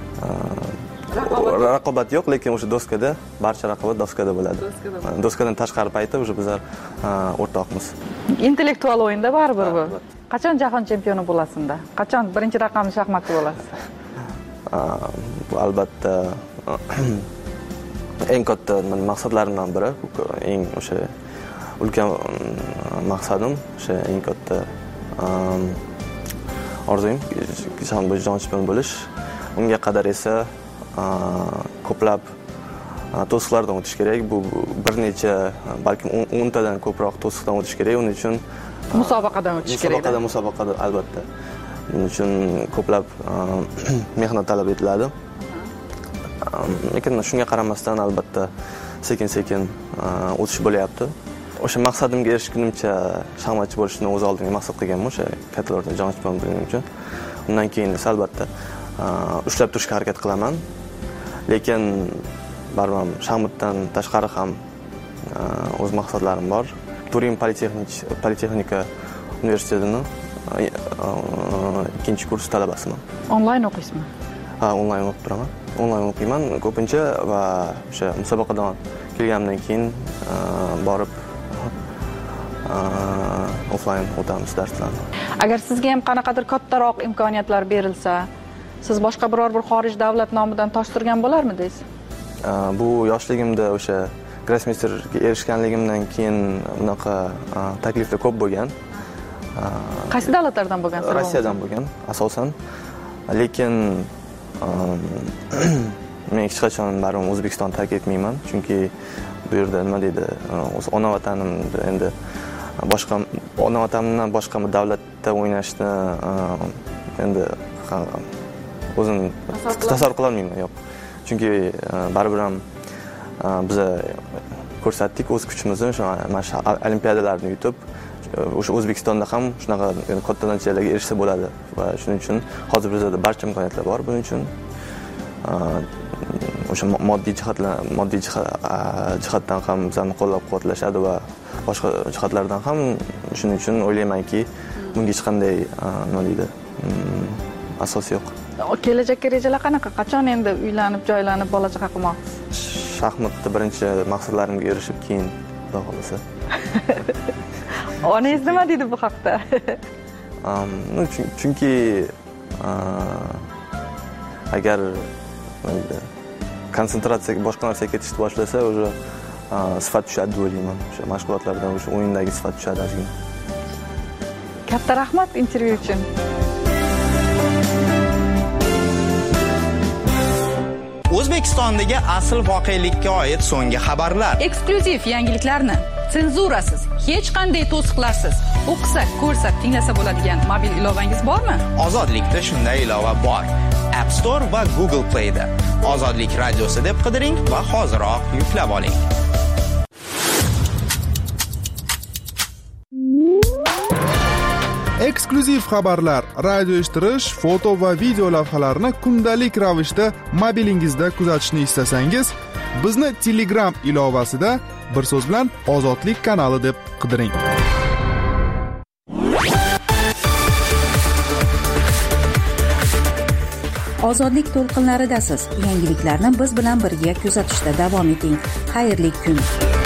raqobat yo'q, lekin o'sha doskada barcha raqobat doskada bo'ladi. Doskadan tashqari payti o'sha bizlar o'rtoqmiz. Intellektual o'yinda baribir bu. Qachon jahon chempioni bo'lasizda? Qachon birinchi raqamli shaxmatchi bo'lasiz? Bu albatta eng katta maqsadlarimdan biri, eng o'sha ulkan maqsadim, o'sha eng katta orzuyim jahon chempioni bo'lish. Unga qadar esa ko'plab to'siqlardan o'tish kerak. Bu bir necha, balkim o'n tadan ko'proq to'siqdan o'tish kerak. Uning uchun musobaqadan o'tish kerak. Musobaqadan musobaqada albatta. Buning uchun ko'plab mehnat talab etiladi. Lekin shunga qaramasdan albatta sekin-sekin o'tish bo'lyapti. O'sha maqsadimga erishgunimcha shaxmatchi bo'lishni o'z oldimga maqsad qilganman, o'sha kattalarda jahon chempioni bo'lganim uchun. Undan keyin esa albatta ushlab turishga harakat qilaman. Lekin baribir ham shaxmatdan tashqari ham o'z maqsadlarim bor. Turin Politexnika universitetining ikkinchi kurs talabasiman. Onlayn o'qiysizmi? Ha, onlayn o'qib turaman. Onlayn o'qiyman ko'pincha va o'sha musobaqadan kelganimdan keyin borib offlayn o'tamiz darslarni. Agar sizga ham qanaqadir kattaroq imkoniyatlar berilsa, siz boshqa biror bir xorij davlat nomidan toshtirgan bo'larmidingiz? Bu yoshligimda o'sha grossmeisterga erishganligimdan keyin bunaqa takliflar ko'p bo'lgan. Qaysi davlatlardan bo'lgan? Rossiyadan bo'lgan asosan. Lekin men hech qachon baribir O'zbekistonni tark etmayman, chunki bu yerda nima deydi, o'z ona vatanimda endi boshqa ona vatanimdan boshqa bir davlatda o'ynashni endi o'zim tasavvur qila olmayman, yo'q. Chunki baribir ham biz ko'rsatdik o'z kuchimizni, o'sha olimpiadalarni yutib, o'sha O'zbekistonda ham shunaqa katta natijalarga erishsa bo'ladi va shuning uchun hozir bizda barcha imkoniyatlar bor. Buning uchun o'sha moddiy jihatlar, moddiy jihatdan ham bizani qo'llab-quvvatlashadi va boshqa jihatlardan ham. Shuning uchun o'ylaymanki, bunga hech qanday nima deydi, asos yo'q. Kelajakka rejalar qanaqa? Qachon endi uylanib, joylanib, bola chaqa qilmoqchisiz? Shaxmatda birinchi maqsadlarimga erishib, keyin xudo xolasa. Onangiz nima deydi bu haqda? Chunki agar konsentratsiyaga boshqa narsaga ketishni boshlasa, o'sha sifat tushadi deb o'ylayman. O'sha mashg'ulotlardan, o'sha o'yindagi sifat tushadi ozgina. katta rahmat intervyu uchun. O'zbekistondagi asl voqelikka oid so'nggi xabarlar. Eksklyuziv yangiliklarni senzurasiz, hech qanday to'siqlarsiz o'qisa, ko'rsa, tinglasa bo'ladigan mobil ilovangiz bormi? Ozodlikda shunday ilova bor. App Store va Google Play da Ozodlik radiosi deb qidiring va hoziroq yuklab oling. Eksklyuziv xabarlar, radio eshittirish, foto va video lavhalarni kundalik ravishda mobilingizda kuzatishni istasangiz, bizni Telegram ilovasida bir so'z bilan Ozodlik kanali deb qidiring. Ozodlik to'lqinlaridasiz. Yangiliklarni biz bilan birga kuzatishda davom eting. Xayrli kun.